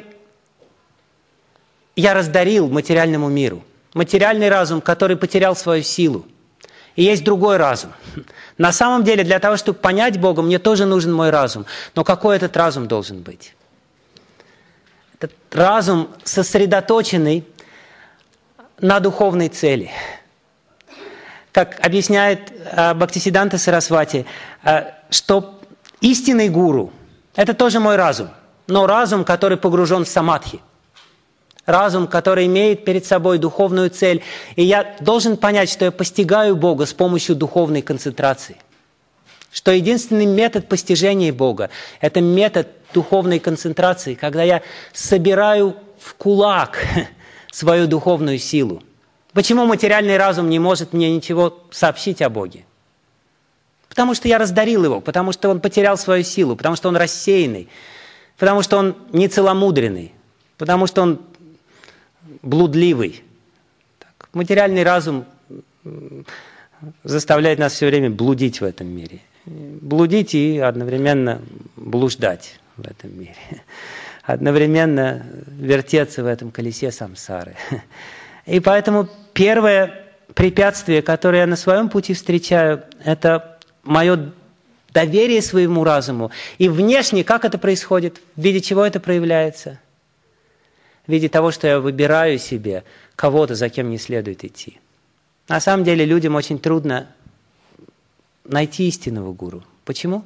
я раздарил материальному миру. Материальный разум, который потерял свою силу. И есть другой разум. На самом деле, для того, чтобы понять Бога, мне тоже нужен мой разум. Но какой этот разум должен быть? Этот разум, сосредоточенный на духовной цели. Как объясняет Бхактисиддханта Сарасвати, что истинный гуру – это тоже мой разум. Но разум, который погружен в самадхи. Разум, который имеет перед собой духовную цель. И я должен понять, что я постигаю Бога с помощью духовной концентрации. Что единственный метод постижения Бога – это метод духовной концентрации, когда я собираю в кулак свою духовную силу. Почему материальный разум не может мне ничего сообщить о Боге? Потому что я раздарил его, потому что он потерял свою силу, потому что он рассеянный, потому что он нецеломудренный, потому что он блудливый. Так, материальный разум заставляет нас все время блудить в этом мире. Блудить и одновременно блуждать в этом мире. Одновременно вертеться в этом колесе самсары. И поэтому первое препятствие, которое я на своем пути встречаю, это мое доверие своему разуму. И внешне как это происходит? В виде чего это проявляется? В виде того, что я выбираю себе кого-то, за кем не следует идти. На самом деле людям очень трудно найти истинного гуру. Почему?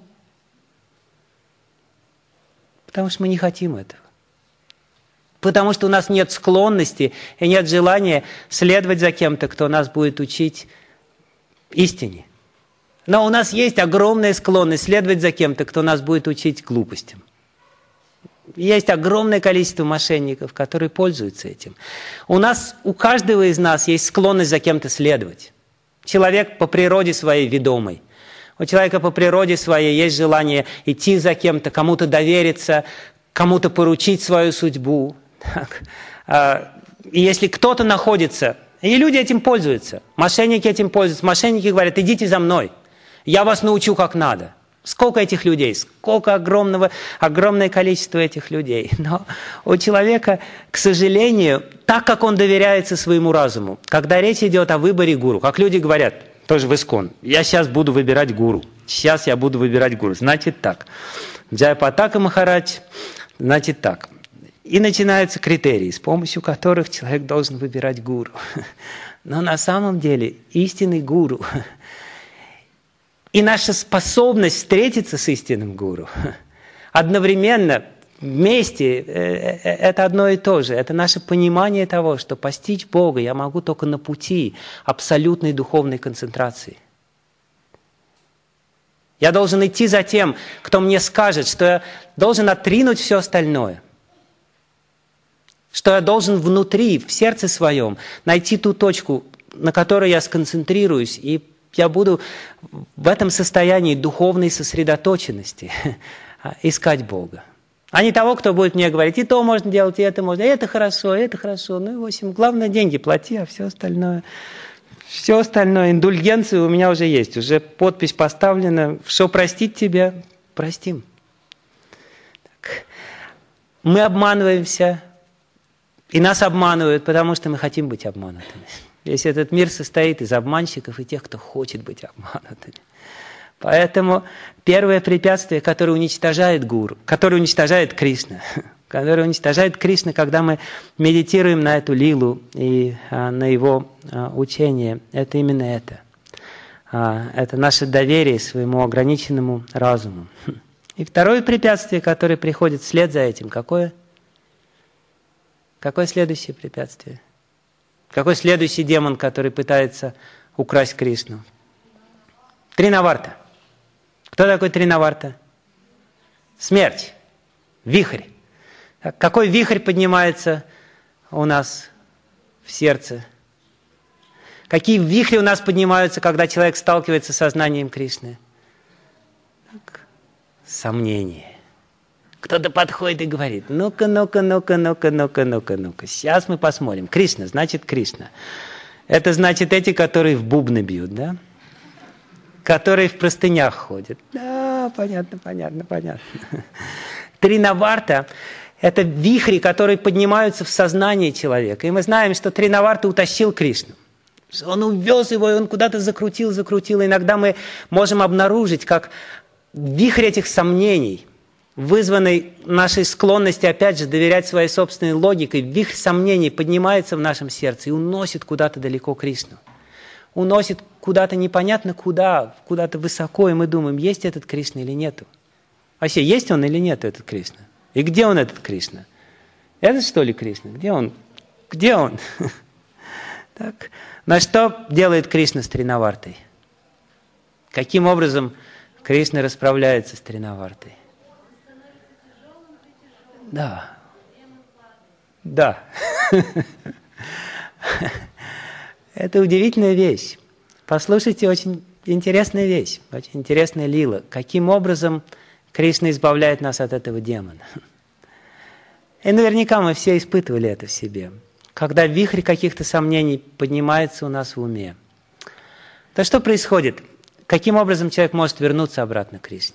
Потому что мы не хотим этого. Потому что у нас нет склонности и нет желания следовать за кем-то, кто нас будет учить истине. Но у нас есть огромная склонность следовать за кем-то, кто нас будет учить глупостям. Есть огромное количество мошенников, которые пользуются этим. У каждого из нас есть склонность за кем-то следовать. Человек по природе своей ведомый. У человека по природе своей есть желание идти за кем-то, кому-то довериться, кому-то поручить свою судьбу. Так. И если кто-то находится, и люди этим пользуются, мошенники этим пользуются, мошенники говорят, идите за мной, я вас научу как надо. Сколько этих людей, сколько огромное количество этих людей. Но у человека, к сожалению, так как он доверяется своему разуму, когда речь идет о выборе гуру, как люди говорят, тоже в Искон, я сейчас буду выбирать гуру, сейчас я буду выбирать гуру, значит так. Джайапатака Махарадж, значит так. И начинаются критерии, с помощью которых человек должен выбирать гуру. Но на самом деле истинный гуру и наша способность встретиться с истинным гуру одновременно, вместе, это одно и то же. Это наше понимание того, что постичь Бога я могу только на пути абсолютной духовной концентрации. Я должен идти за тем, кто мне скажет, что я должен отринуть все остальное. Что я должен внутри, в сердце своем, найти ту точку, на которой я сконцентрируюсь, и я буду в этом состоянии духовной сосредоточенности искать Бога. А не того, кто будет мне говорить, и то можно делать, и это можно, и это хорошо, и это хорошо. Ну и 8. Главное, деньги плати, а все остальное, индульгенции у меня уже есть. Уже подпись поставлена, что простить тебе, простим. Так. Мы обманываемся, и нас обманывают, потому что мы хотим быть обманутыми. Весь этот мир состоит из обманщиков и тех, кто хочет быть обманутыми. Поэтому первое препятствие, которое уничтожает гуру, которое уничтожает Кришна, когда мы медитируем на эту лилу и на его учение, это именно это. Это наше доверие своему ограниченному разуму. И второе препятствие, которое приходит вслед за этим, какое? Какое следующее препятствие? Какой следующий демон, который пытается украсть Кришну? Тринаварта. Кто такой Тринаварта? Смерть. Вихрь. Какой вихрь поднимается у нас в сердце? Какие вихри у нас поднимаются, когда человек сталкивается с сознанием Кришны? Так. Сомнение. Кто-то подходит и говорит, ну-ка, сейчас мы посмотрим. Кришна, значит Кришна. Это значит эти, которые в бубны бьют, да? Которые в простынях ходят. Да, понятно. Тринаварта – это вихри, которые поднимаются в сознании человека. И мы знаем, что Тринаварта утащил Кришну. Он увез его, и он куда-то закрутил. Иногда мы можем обнаружить, как вихрь этих сомнений, вызванный нашей склонностью, опять же, доверять своей собственной логике, вихрь сомнений поднимается в нашем сердце и уносит куда-то далеко Кришну. Уносит куда-то непонятно куда, куда-то высоко, и мы думаем, есть этот Кришна или нету. Вообще, есть он или нет этот Кришна? И где он, этот Кришна? Это что ли Кришна? Где он? Так. На что делает Кришна с Тринавартой? Каким образом Кришна расправляется с Тринавартой? Да. Это удивительная вещь. Послушайте, очень интересная вещь, очень интересная лила. Каким образом Кришна избавляет нас от этого демона? И наверняка мы все испытывали это в себе. Когда вихрь каких-то сомнений поднимается у нас в уме, то что происходит? Каким образом человек может вернуться обратно к Кришне?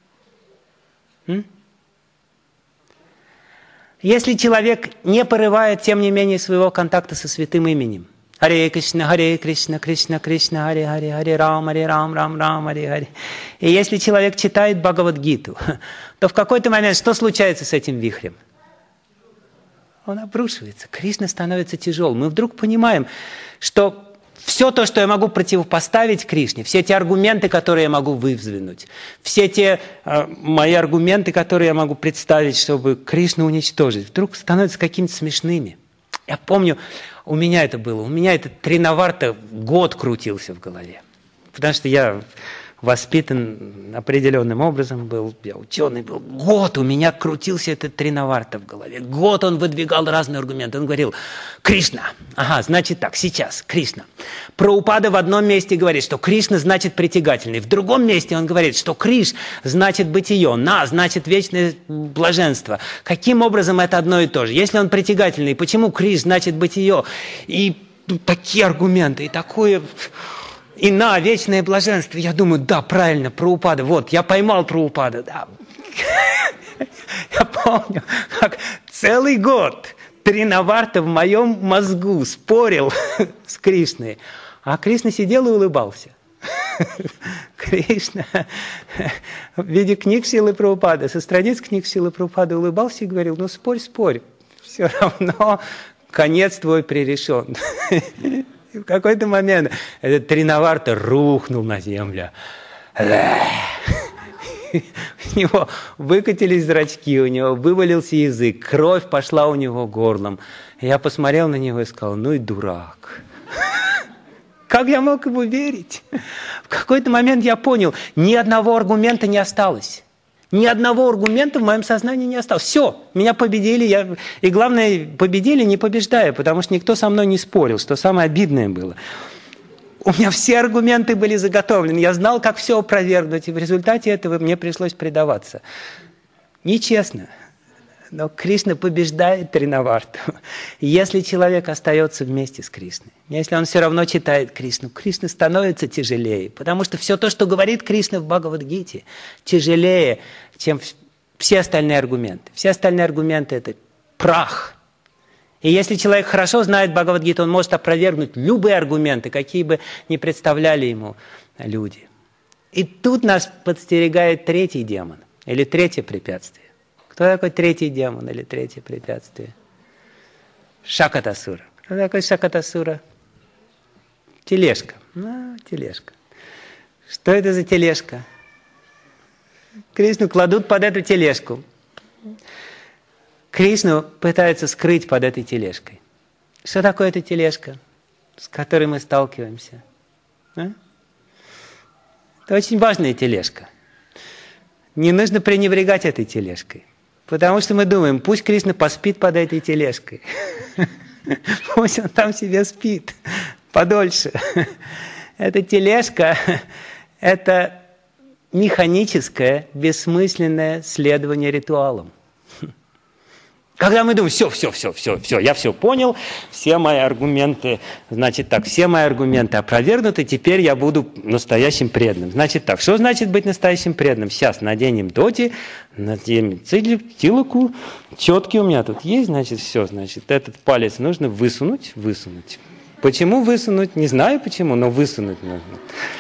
Если человек не порывает, тем не менее, своего контакта со святым именем, Харе Кришна, Кришна Кришна, Харе Рам, Рам, Харе. И если человек читает Бхагавад-гиту, то в какой-то момент что случается с этим вихрем? Он обрушивается, Кришна становится тяжелым. Мы вдруг понимаем, что все то, что я могу противопоставить Кришне, все те аргументы, которые я могу выдвинуть, все те мои аргументы, которые я могу представить, чтобы Кришну уничтожить, вдруг становятся какими-то смешными. Я помню, у меня это было. У меня этот Тринаварта год крутился в голове. Потому что я воспитан определенным образом был, я ученый был. Год у меня крутился этот Тринаварта в голове. Год он выдвигал разные аргументы. Он говорил, Кришна, значит так, сейчас, Кришна. Прабхупада в одном месте говорит, что Кришна значит притягательный. В другом месте он говорит, что Криш значит бытие, на значит вечное блаженство. Каким образом это одно и то же? Если он притягательный, почему Криш значит бытие? И такие аргументы, и такое... И на вечное блаженство. Я думаю, да, правильно, Прабхупада. Вот, я поймал Прабхупада. Да. Я помню, как целый год Тринаварта в моем мозгу спорил с Кришной. А Кришна сидел и улыбался. Кришна в виде книг Шрилы Прабхупады, со страниц книг Шрилы Прабхупады улыбался и говорил, ну спорь, все равно конец твой пререшен. И в какой-то момент этот Тринаварта рухнул на землю. У него выкатились зрачки, у него вывалился язык, кровь пошла у него горлом. Я посмотрел на него и сказал, ну и дурак. Как я мог ему верить? В какой-то момент я понял, ни одного аргумента не осталось. Ни одного аргумента в моем сознании не осталось. Все, меня победили. И главное, победили, не побеждая, потому что никто со мной не спорил, что самое обидное было. У меня все аргументы были заготовлены. Я знал, как все опровергнуть, и в результате этого мне пришлось предаваться. Нечестно. Но Кришна побеждает Тринаварту. Если человек остается вместе с Кришной, если он все равно читает Кришну, Кришна становится тяжелее. Потому что все то, что говорит Кришна в Бхагавад-гите, тяжелее, чем все остальные аргументы. Все остальные аргументы – это прах. И если человек хорошо знает Бхагавад-гиту, он может опровергнуть любые аргументы, какие бы ни представляли ему люди. И тут нас подстерегает третий демон, или третье препятствие. Кто такой третий демон или третье препятствие? Шакатасура. Кто такой Шакатасура? Тележка. Тележка. Что это за тележка? Кришну кладут под эту тележку. Кришну пытаются скрыть под этой тележкой. Что такое эта тележка, с которой мы сталкиваемся? Это очень важная тележка. Не нужно пренебрегать этой тележкой. Потому что мы думаем, пусть Кришна поспит под этой тележкой. Пусть он там себе спит подольше. Эта тележка – это механическое, бессмысленное следование ритуалам. Когда мы думаем, все, я все понял, все мои аргументы, значит так, все мои аргументы опровергнуты, теперь я буду настоящим преданным. Значит так, что значит быть настоящим преданным? Сейчас наденем доти, наденем тилоку, четки у меня тут есть, значит, все, значит, этот палец нужно высунуть. Почему высунуть? Не знаю почему, но высунуть нужно.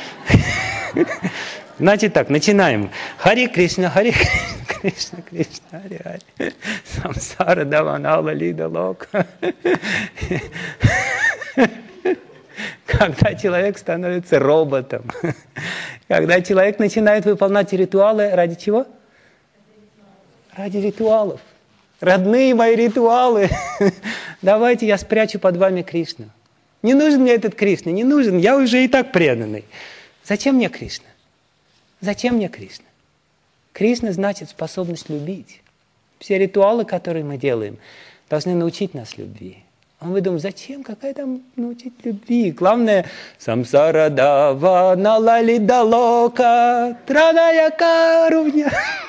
Значит так, начинаем. Хари Кришна, Кришна, Хари. Самсара даванала лида лока. Когда человек становится роботом, когда человек начинает выполнять ритуалы, ради чего? Ради ритуалов. Родные мои ритуалы. Давайте я спрячу под вами Кришну. Не нужен мне этот Кришна, не нужен, я уже и так преданный. Зачем мне Кришна? Зачем мне Кришна? Кришна значит способность любить. Все ритуалы, которые мы делаем, должны научить нас любви. А мы думаем, зачем? Какая там научить любви? Главное, самсара дава налали далока традая каруня.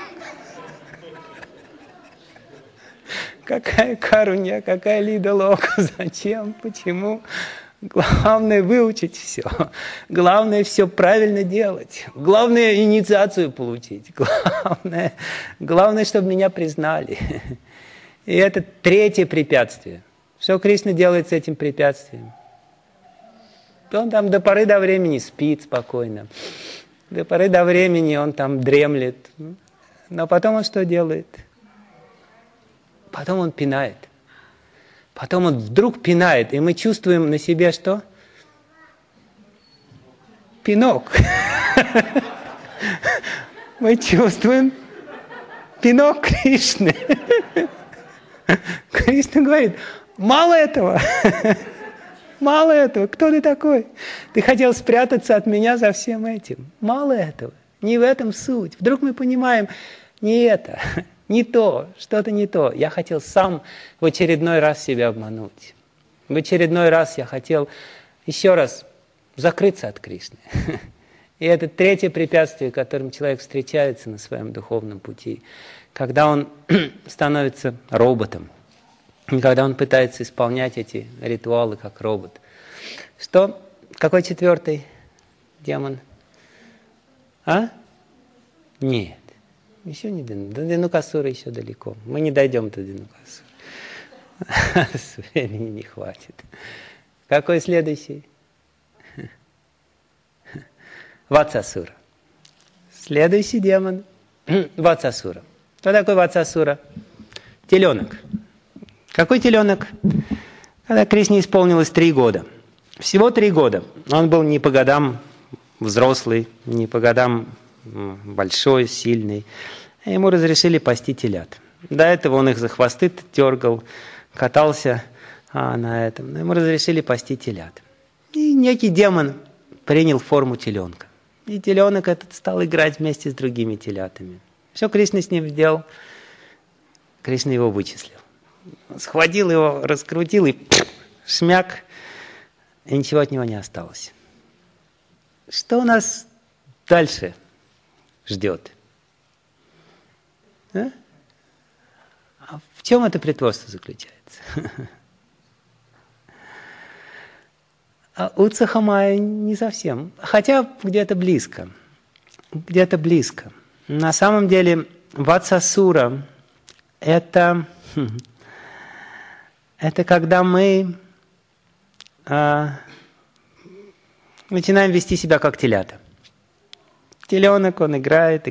Какая каруня, какая лидалока? Зачем? Почему? Главное выучить все. Главное все правильно делать. Главное инициацию получить. Главное, чтобы меня признали. И это третье препятствие. Что Кришна делает с этим препятствием? Он там до поры до времени спит спокойно. До поры до времени он там дремлет. Но потом он что делает? Потом он пинает. Потом он вдруг пинает, и мы чувствуем на себе что? Пинок. Мы чувствуем пинок Кришны. Кришна говорит, мало этого. Мало этого. Кто ты такой? Ты хотел спрятаться от меня за всем этим. Мало этого. Не в этом суть. Вдруг мы понимаем, не это. Не то, что-то не то. Я хотел сам в очередной раз себя обмануть. В очередной раз я хотел еще раз закрыться от Кришны. И это третье препятствие, которым человек встречается на своем духовном пути. Когда он становится роботом. Когда он пытается исполнять эти ритуалы как робот. Что? Какой четвертый демон? А? Нет. Еще не до Денукасуры еще далеко. Мы не дойдем до Денукасуры. Времени не хватит. Какой следующий? Ватсасура. Следующий демон. Ватсасура. Кто такой Ватсасура? Теленок. Какой теленок? Когда Кришне исполнилось 3 года. Всего 3 года. Он был не по годам взрослый, не по годам большой, сильный. Ему разрешили пасти телят. До этого он их за хвосты дергал, катался на этом. Но ему разрешили пасти телят. И некий демон принял форму теленка. И теленок этот стал играть вместе с другими телятами. Что Кришна с ним сделал? Кришна его вычислил. Схватил его, раскрутил и шмяк, и ничего от него не осталось. Что у нас дальше ждет? А в чем это притворство заключается? А у Цахамая не совсем, хотя где-то близко. Где-то близко. На самом деле ватсасура – это когда мы начинаем вести себя как телята. Теленок, он играет.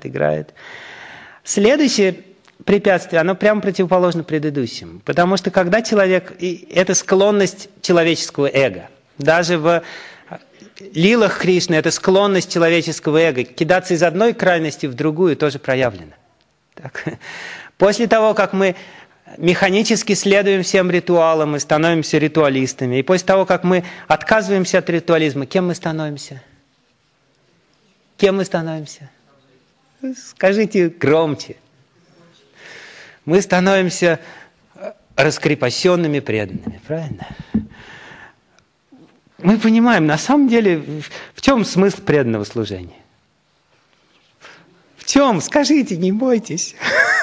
Следующее препятствие, оно прямо противоположно предыдущему. Потому что когда человек, и это склонность человеческого эго, даже в лилах Кришны это склонность человеческого эго, кидаться из одной крайности в другую тоже проявлено. Так. После того, как мы механически следуем всем ритуалам, мы становимся ритуалистами. И после того, как мы отказываемся от ритуализма, кем мы становимся? Кем мы становимся? Скажите громче. Мы становимся раскрепощенными преданными, правильно? Мы понимаем, на самом деле, в чем смысл преданного служения? В чем? Скажите, не бойтесь.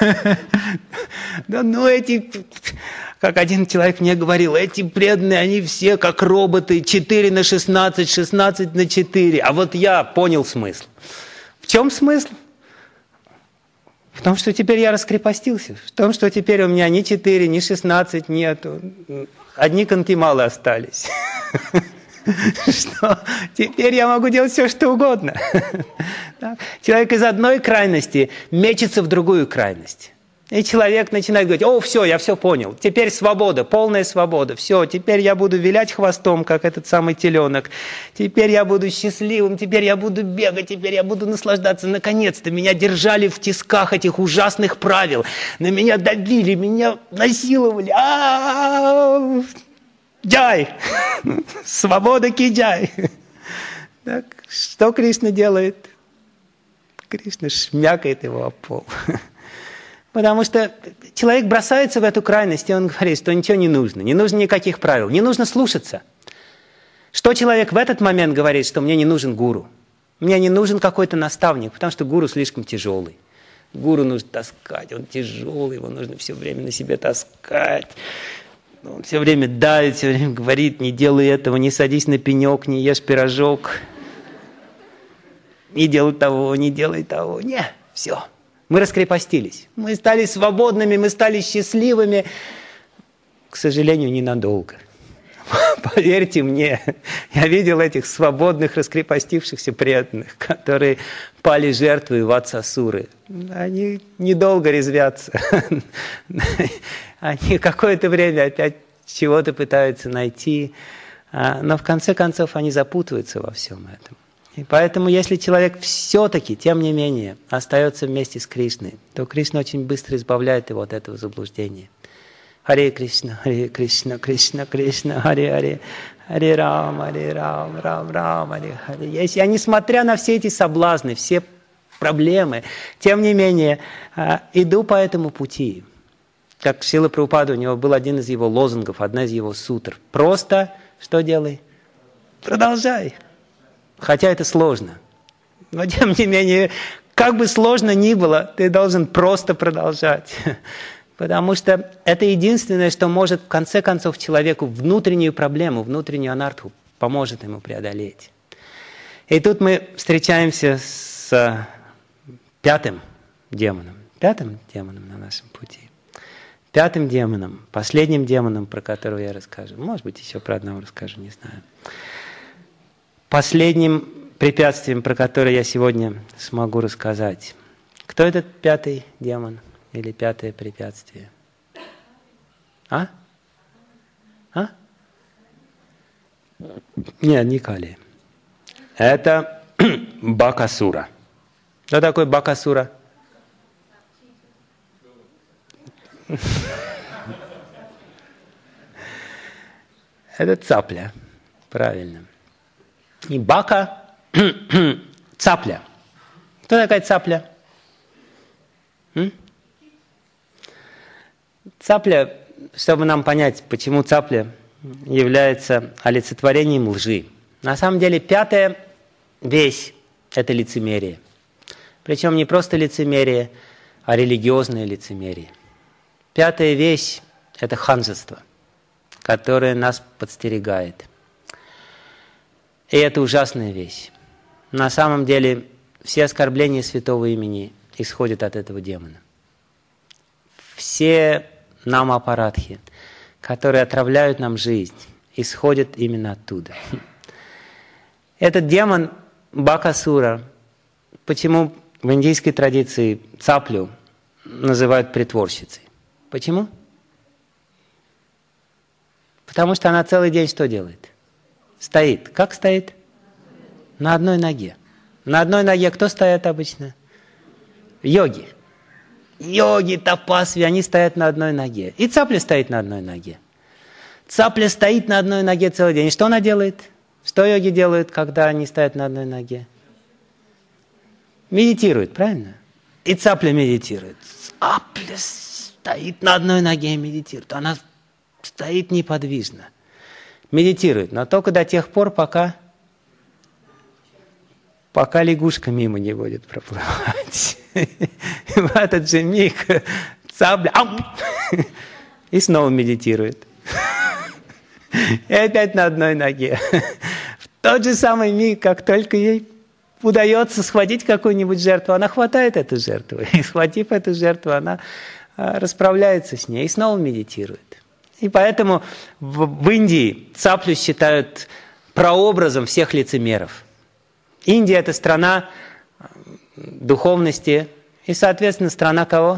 Да ну эти, как один человек мне говорил, эти преданные, они все как роботы, 4/16, 16/4. А вот я понял смысл. В чем смысл? В том, что теперь я раскрепостился. В том, что теперь у меня ни 4, ни 16 нету. Одни конкималы остались. Что теперь я могу делать все, что угодно. Человек из одной крайности мечется в другую крайность. И человек начинает говорить: о, все, я все понял. Теперь свобода, полная свобода. Все, теперь я буду вилять хвостом, как этот самый теленок. Теперь я буду счастливым, теперь я буду бегать, теперь я буду наслаждаться. Наконец-то меня держали в тисках этих ужасных правил. На меня давили, меня насиловали. Джай! Свобода ки джай! Так, что Кришна делает? Кришна шмякает его об пол. Потому что человек бросается в эту крайность, и он говорит, что ничего не нужно никаких правил, не нужно слушаться. Что человек в этот момент говорит, что мне не нужен гуру, мне не нужен какой-то наставник, потому что гуру слишком тяжелый. Гуру нужно таскать, он тяжелый, его нужно все время на себе таскать. Он все время давит, все время говорит: не делай этого, не садись на пенек, не ешь пирожок, не делай того, не делай того. Не, все. Мы раскрепостились. Мы стали свободными, мы стали счастливыми. К сожалению, ненадолго. Поверьте мне, я видел этих свободных, раскрепостившихся преданных, которые пали жертвой ватсасуры. Они недолго резвятся. Они какое-то время опять чего-то пытаются найти, но в конце концов они запутываются во всем этом. И поэтому, если человек все-таки, тем не менее, остается вместе с Кришной, то Кришна очень быстро избавляет его от этого заблуждения. Харе Кришна, Кришна, Кришна, Харе Рам, Рам Рам, Харе. И несмотря на все эти соблазны, все проблемы, тем не менее, иду по этому пути. Как Шрила Прабхупада, у него был один из его лозунгов, одна из его сутр. Просто что делай? Продолжай. Хотя это сложно. Но тем не менее, как бы сложно ни было, ты должен просто продолжать. Потому что это единственное, что может в конце концов человеку внутреннюю проблему, внутреннюю анартху, поможет ему преодолеть. И тут мы встречаемся с пятым демоном на нашем пути. Пятым демоном, последним демоном, про которого я расскажу. Может быть, еще про одного расскажу, не знаю. Последним препятствием, про которое я сегодня смогу рассказать. Кто этот пятый демон или пятое препятствие? Нет, не Кали. Это Бакасура. Что такое Бакасура? Это цапля. Правильно. И Бака – цапля. Кто такая цапля? Цапля, чтобы нам понять, почему цапля является олицетворением лжи. На самом деле, пятая вещь – это лицемерие. Причем не просто лицемерие, а религиозное лицемерие. Пятая вещь – это ханжество, которое нас подстерегает. И это ужасная вещь. На самом деле все оскорбления святого имени исходят от этого демона. Все намапарадхи, которые отравляют нам жизнь, исходят именно оттуда. Этот демон Бакасура, почему в индийской традиции цаплю называют притворщицей? Почему? Потому что она целый день что делает? Стоит. Как стоит? На одной ноге. На одной ноге кто стоит обычно? Йоги. Йоги, тапасви, они стоят на одной ноге. И цапля стоит на одной ноге. Цапля стоит на одной ноге целый день. И что она делает? Что йоги делают, когда они стоят на одной ноге? Медитируют, правильно? И цапля медитирует. Цапля стоит на одной ноге и медитирует. Она стоит неподвижно. Медитирует, но только до тех пор, пока лягушка мимо не будет проплывать. В этот же миг цапля и снова медитирует. И опять на одной ноге. В тот же самый миг, как только ей удается схватить какую-нибудь жертву, она хватает эту жертву. И схватив эту жертву, она расправляется с ней и снова медитирует. И поэтому в Индии цаплю считают прообразом всех лицемеров. Индия – это страна духовности и, соответственно, страна кого?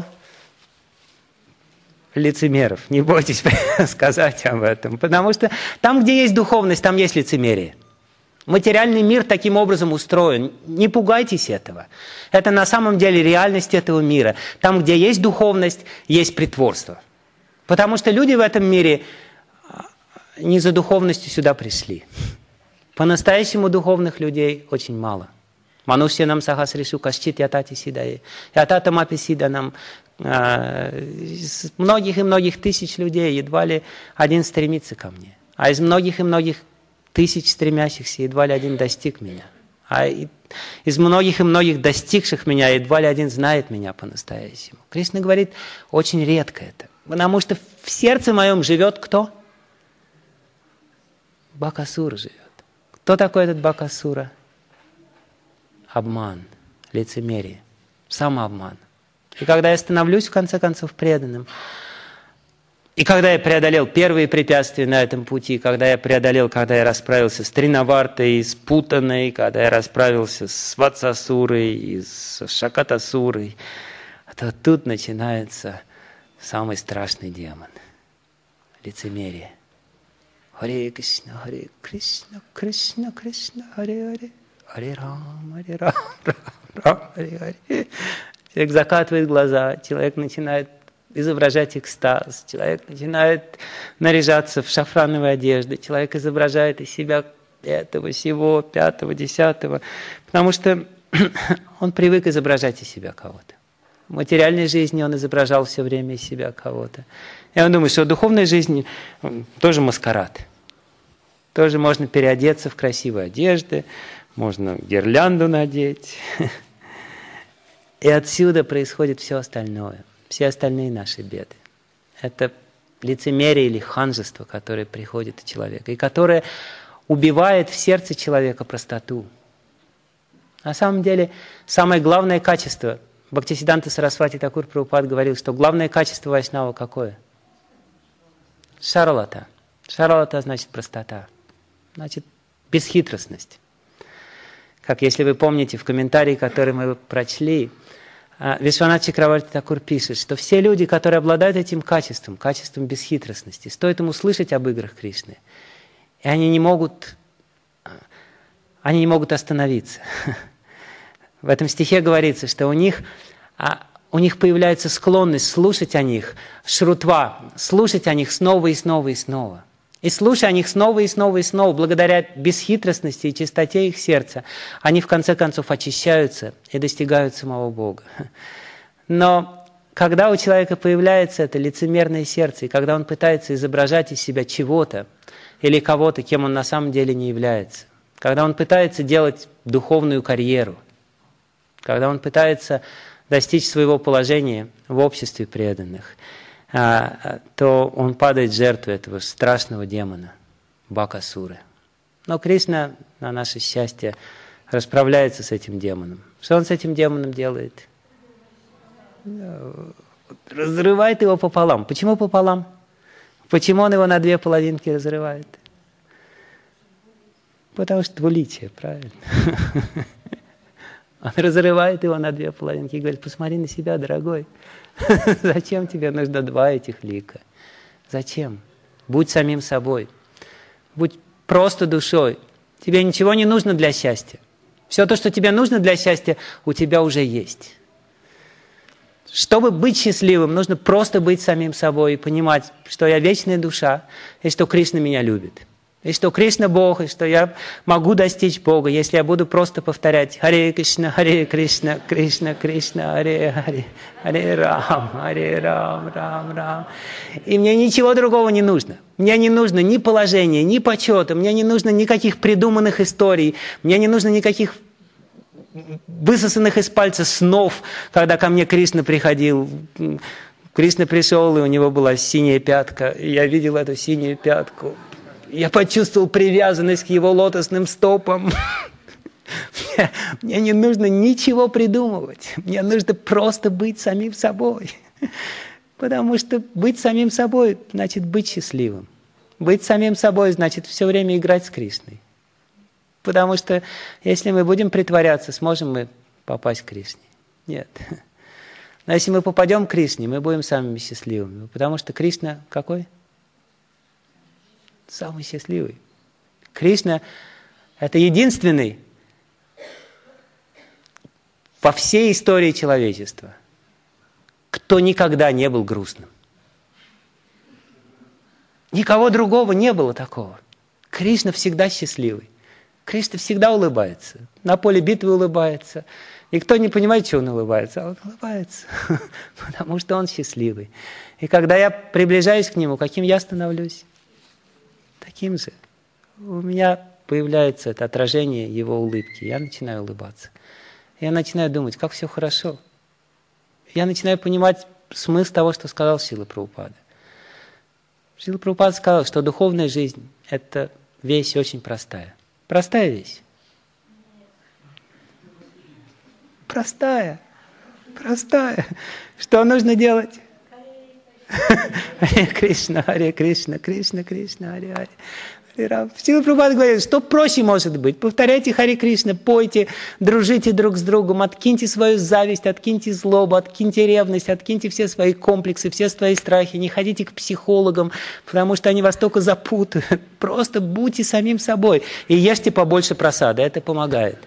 Лицемеров. Не бойтесь сказать об этом. Потому что там, где есть духовность, там есть лицемерие. Материальный мир таким образом устроен. Не пугайтесь этого. Это на самом деле реальность этого мира. Там, где есть духовность, есть притворство. Потому что люди в этом мире не за духовностью сюда пришли. По-настоящему духовных людей очень мало. Манушьянам сахасришу кашчит ятати сидае. Ятата мапи сиданам. Из многих и многих тысяч людей едва ли один стремится ко мне. А из многих и многих тысяч стремящихся едва ли один достиг меня. А из многих и многих достигших меня едва ли один знает меня по-настоящему. Кришна говорит, очень редко это. Потому что в сердце моем живет кто? Бакасура живет. Кто такой этот Бакасура? Обман, лицемерие, самообман. И когда я становлюсь, в конце концов, преданным, и когда я преодолел первые препятствия на этом пути, когда я расправился с Тринавартой, с Путаной, когда я расправился с Ватсасурой и с Шакатасурой, то тут начинается самый страшный демон – лицемерие. Харе Кришна, Кришна, Кришна, Харе Харе, Харе Рам, Рам, Харе Харе. Человек закатывает глаза, человек начинает изображать экстаз, человек начинает наряжаться в шафрановые одежды, человек изображает из себя этого, сего, пятого, десятого, потому что он привык изображать из себя кого-то. В материальной жизни он изображал все время из себя кого-то. Я думаю, что в духовной жизни тоже маскарад. Тоже можно переодеться в красивые одежды, можно гирлянду надеть. И отсюда происходит все остальное, все остальные наши беды. Это лицемерие или ханжество, которое приходит от человека, и которое убивает в сердце человека простоту. На самом деле, самое главное качество, Бхактисиддханта Сарасвати Такур Прабхупад говорил, что главное качество вайшнава какое? Шаралата. Шаралата значит простота, значит бесхитростность. Как если вы помните в комментарии, который мы прочли, Вишванат Чакраварти Такур пишет, что все люди, которые обладают этим качеством, качеством бесхитростности, стоит им услышать об играх Кришны, и они не могут остановиться. В этом стихе говорится, что у них появляется склонность слушать о них, шрутва, слушать о них снова и снова и снова. И слушая о них снова и снова и снова, благодаря бесхитростности и чистоте их сердца, они в конце концов очищаются и достигают самого Бога. Но когда у человека появляется это лицемерное сердце, и когда он пытается изображать из себя чего-то или кого-то, кем он на самом деле не является, когда он пытается делать духовную карьеру, когда он пытается достичь своего положения в обществе преданных, то он падает в жертву этого страшного демона, Бакасуры. Но Кришна, на наше счастье, расправляется с этим демоном. Что он с этим демоном делает? Разрывает его пополам. Почему пополам? Почему он его на две половинки разрывает? Потому что двуличие, правильно? Он разрывает его на две половинки и говорит: посмотри на себя, дорогой. Зачем тебе нужно два этих лика? Зачем? Будь самим собой. Будь просто душой. Тебе ничего не нужно для счастья. Все то, что тебе нужно для счастья, у тебя уже есть. Чтобы быть счастливым, нужно просто быть самим собой и понимать, что я вечная душа, и что Кришна меня любит. И что Кришна Бог, и что я могу достичь Бога, если я буду просто повторять Харе Кришна, Кришна Кришна, Харе Харе, Харе Рам, Рам Рам. И мне ничего другого не нужно. Мне не нужно ни положения, ни почета, мне не нужно никаких придуманных историй, мне не нужно никаких высосанных из пальца снов, когда ко мне Кришна приходил. Кришна пришел, и у него была синяя пятка, и я видел эту синюю пятку. Я почувствовал привязанность к его лотосным стопам. Мне не нужно ничего придумывать. Мне нужно просто быть самим собой. Потому что быть самим собой значит быть счастливым. Быть самим собой значит все время играть с Кришной. Потому что если мы будем притворяться, сможем мы попасть к Кришне? Нет. Но если мы попадем к Кришне, мы будем самыми счастливыми. Потому что Кришна какой? Самый счастливый. Кришна – это единственный во всей истории человечества, кто никогда не был грустным. Никого другого не было такого. Кришна всегда счастливый. Кришна всегда улыбается. На поле битвы улыбается. Никто не понимает, что он улыбается, а он улыбается, потому что он счастливый. И когда я приближаюсь к нему, каким я становлюсь? Таким же. У меня появляется это отражение его улыбки. Я начинаю улыбаться. Я начинаю думать, как все хорошо. Я начинаю понимать смысл того, что сказал Шрила Прабхупада. Шрила Прабхупада сказал, что духовная жизнь – это вещь очень простая. Простая вещь. Простая. Простая. Что нужно делать? Харе Кришна, Кришна, Кришна, Харе Харе. Шрила Прабхупада говорит, что проще может быть. Повторяйте Харе Кришна, пойте, дружите друг с другом, откиньте свою зависть, откиньте злобу, откиньте ревность, откиньте все свои комплексы, все свои страхи, не ходите к психологам, потому что они вас только запутают. Просто будьте самим собой и ешьте побольше прасада, это помогает.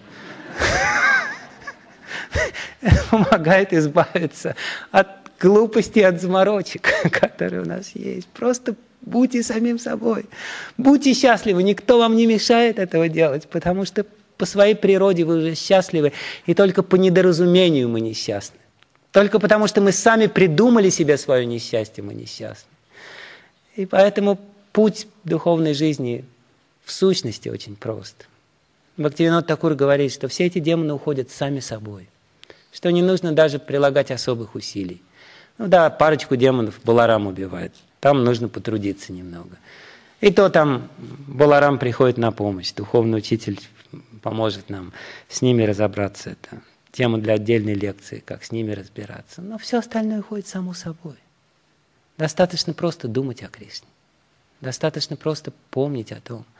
Это помогает избавиться от глупости, от заморочек, которые у нас есть. Просто будьте самим собой. Будьте счастливы. Никто вам не мешает этого делать, потому что по своей природе вы уже счастливы, и только по недоразумению мы несчастны. Только потому, что мы сами придумали себе свое несчастье, мы несчастны. И поэтому путь духовной жизни в сущности очень прост. Бхактивинода Тхакур говорит, что все эти демоны уходят сами собой, что не нужно даже прилагать особых усилий. Ну да, парочку демонов Баларам убивает. Там нужно потрудиться немного. И то там Баларам приходит на помощь. Духовный учитель поможет нам с ними разобраться. Это тема для отдельной лекции, как с ними разбираться. Но все остальное уходит само собой. Достаточно просто думать о Кришне. Достаточно просто помнить о том,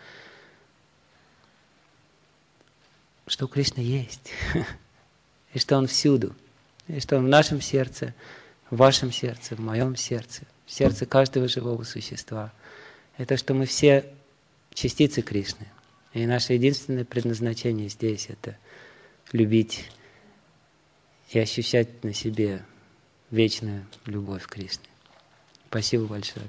что Кришна есть. И что Он всюду. И что Он в нашем сердце, в вашем сердце, в моем сердце, в сердце каждого живого существа. Это что мы все частицы Кришны. И наше единственное предназначение здесь – это любить и ощущать на себе вечную любовь к Кришне. Спасибо большое.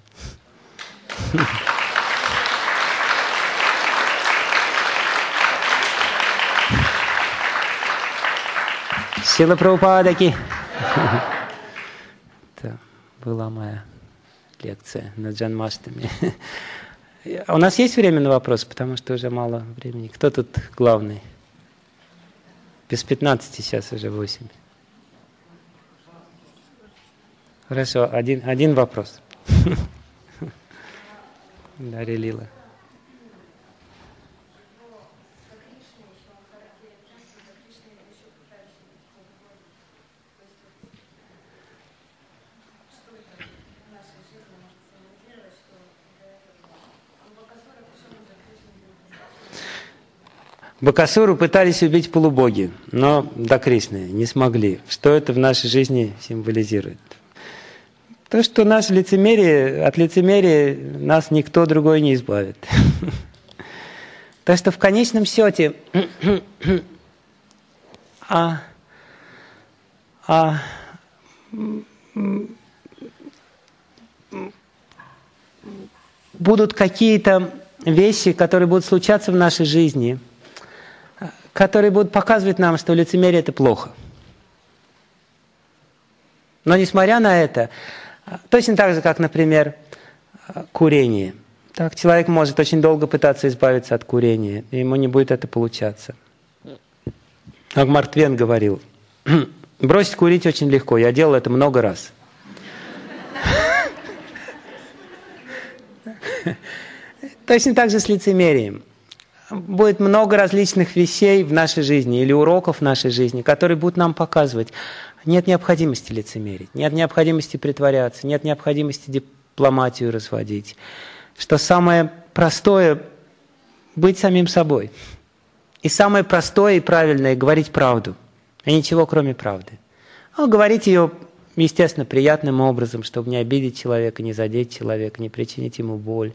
Шрила Прабхупада ки. Это была моя лекция на Джанмаштами. У нас есть время на вопросы, потому что уже мало времени. Кто тут главный? Без 15 сейчас уже 8. Хорошо, один вопрос. Дарья Лила. Бакасуру пытались убить полубоги, но до Кришны не смогли. Что это в нашей жизни символизирует? То, что наше лицемерие, от лицемерия нас никто другой не избавит. То, что в конечном счете будут какие-то вещи, которые будут случаться в нашей жизни, которые будут показывать нам, что лицемерие – это плохо. Но несмотря на это, точно так же, как, например, курение. Так, человек может очень долго пытаться избавиться от курения, и ему не будет это получаться. Как Марк Твен говорил, бросить курить очень легко, я делал это много раз. Точно так же с лицемерием. Будет много различных вещей в нашей жизни или уроков в нашей жизни, которые будут нам показывать, нет необходимости лицемерить, нет необходимости притворяться, нет необходимости дипломатию разводить. Что самое простое – быть самим собой. И самое простое и правильное – говорить правду, и ничего кроме правды. Но говорить ее, естественно, приятным образом, чтобы не обидеть человека, не задеть человека, не причинить ему боль.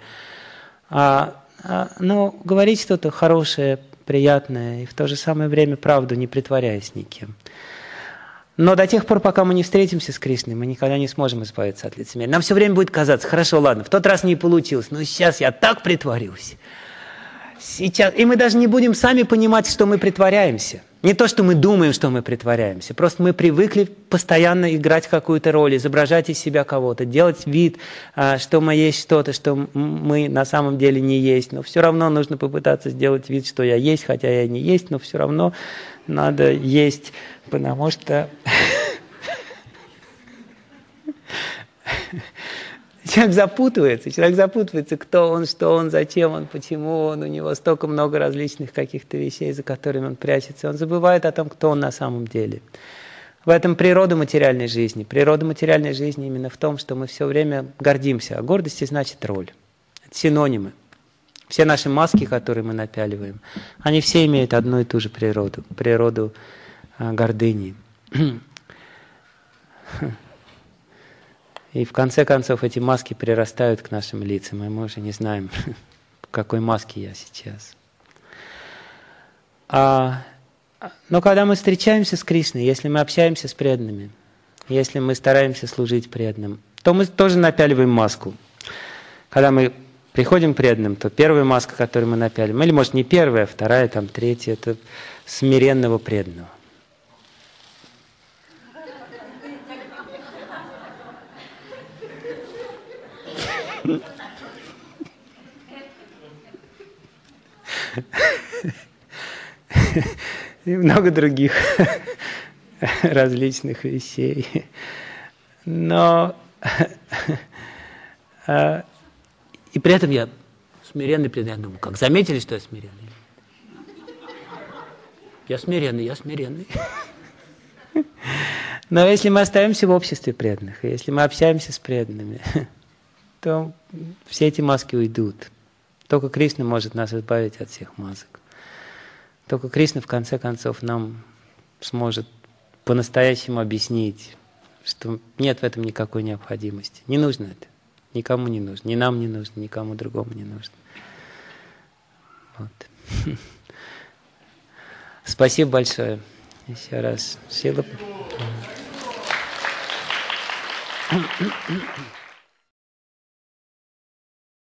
Но говорить что-то хорошее, приятное, и в то же самое время правду, не притворяясь никем. Но до тех пор, пока мы не встретимся с Кришной, мы никогда не сможем избавиться от лицемерия. Нам все время будет казаться, хорошо, ладно, в тот раз не получилось, но сейчас я так притворюсь. Сейчас. И мы даже не будем сами понимать, что мы притворяемся. Не то, что мы думаем, что мы притворяемся. Просто мы привыкли постоянно играть какую-то роль, изображать из себя кого-то, делать вид, что мы есть что-то, что мы на самом деле не есть. Но все равно нужно попытаться сделать вид, что я есть, хотя я не есть, но все равно надо есть, потому что человек запутывается, кто он, что он, зачем он, почему он, у него столько много различных каких-то вещей, за которыми он прячется. Он забывает о том, кто он на самом деле. В этом природа материальной жизни. Природа материальной жизни именно в том, что мы все время гордимся. А гордость значит роль. Это синонимы. Все наши маски, которые мы напяливаем, они все имеют одну и ту же природу. Природу гордыни. И в конце концов эти маски прирастают к нашим лицам, и мы уже не знаем, в какой маске я сейчас. Но когда мы встречаемся с Кришной, если мы общаемся с преданными, если мы стараемся служить преданным, то мы тоже напяливаем маску. Когда мы приходим к преданным, то первая маска, которую мы напялим, или может не первая, а вторая, там, третья, это смиренного преданного. И много других различных вещей. Но и при этом я смиренный преданный. Я думаю, как заметили, что я смиренный? Я смиренный. Но если мы остаемся в обществе преданных, и если мы общаемся с преданными, то все эти маски уйдут. Только Кришна может нас избавить от всех масок. Только Кришна, в конце концов, нам сможет по-настоящему объяснить, что нет в этом никакой необходимости. Не нужно это. Никому не нужно. Ни нам не нужно, никому другому не нужно. Вот. Спасибо большое. Еще раз. Шила.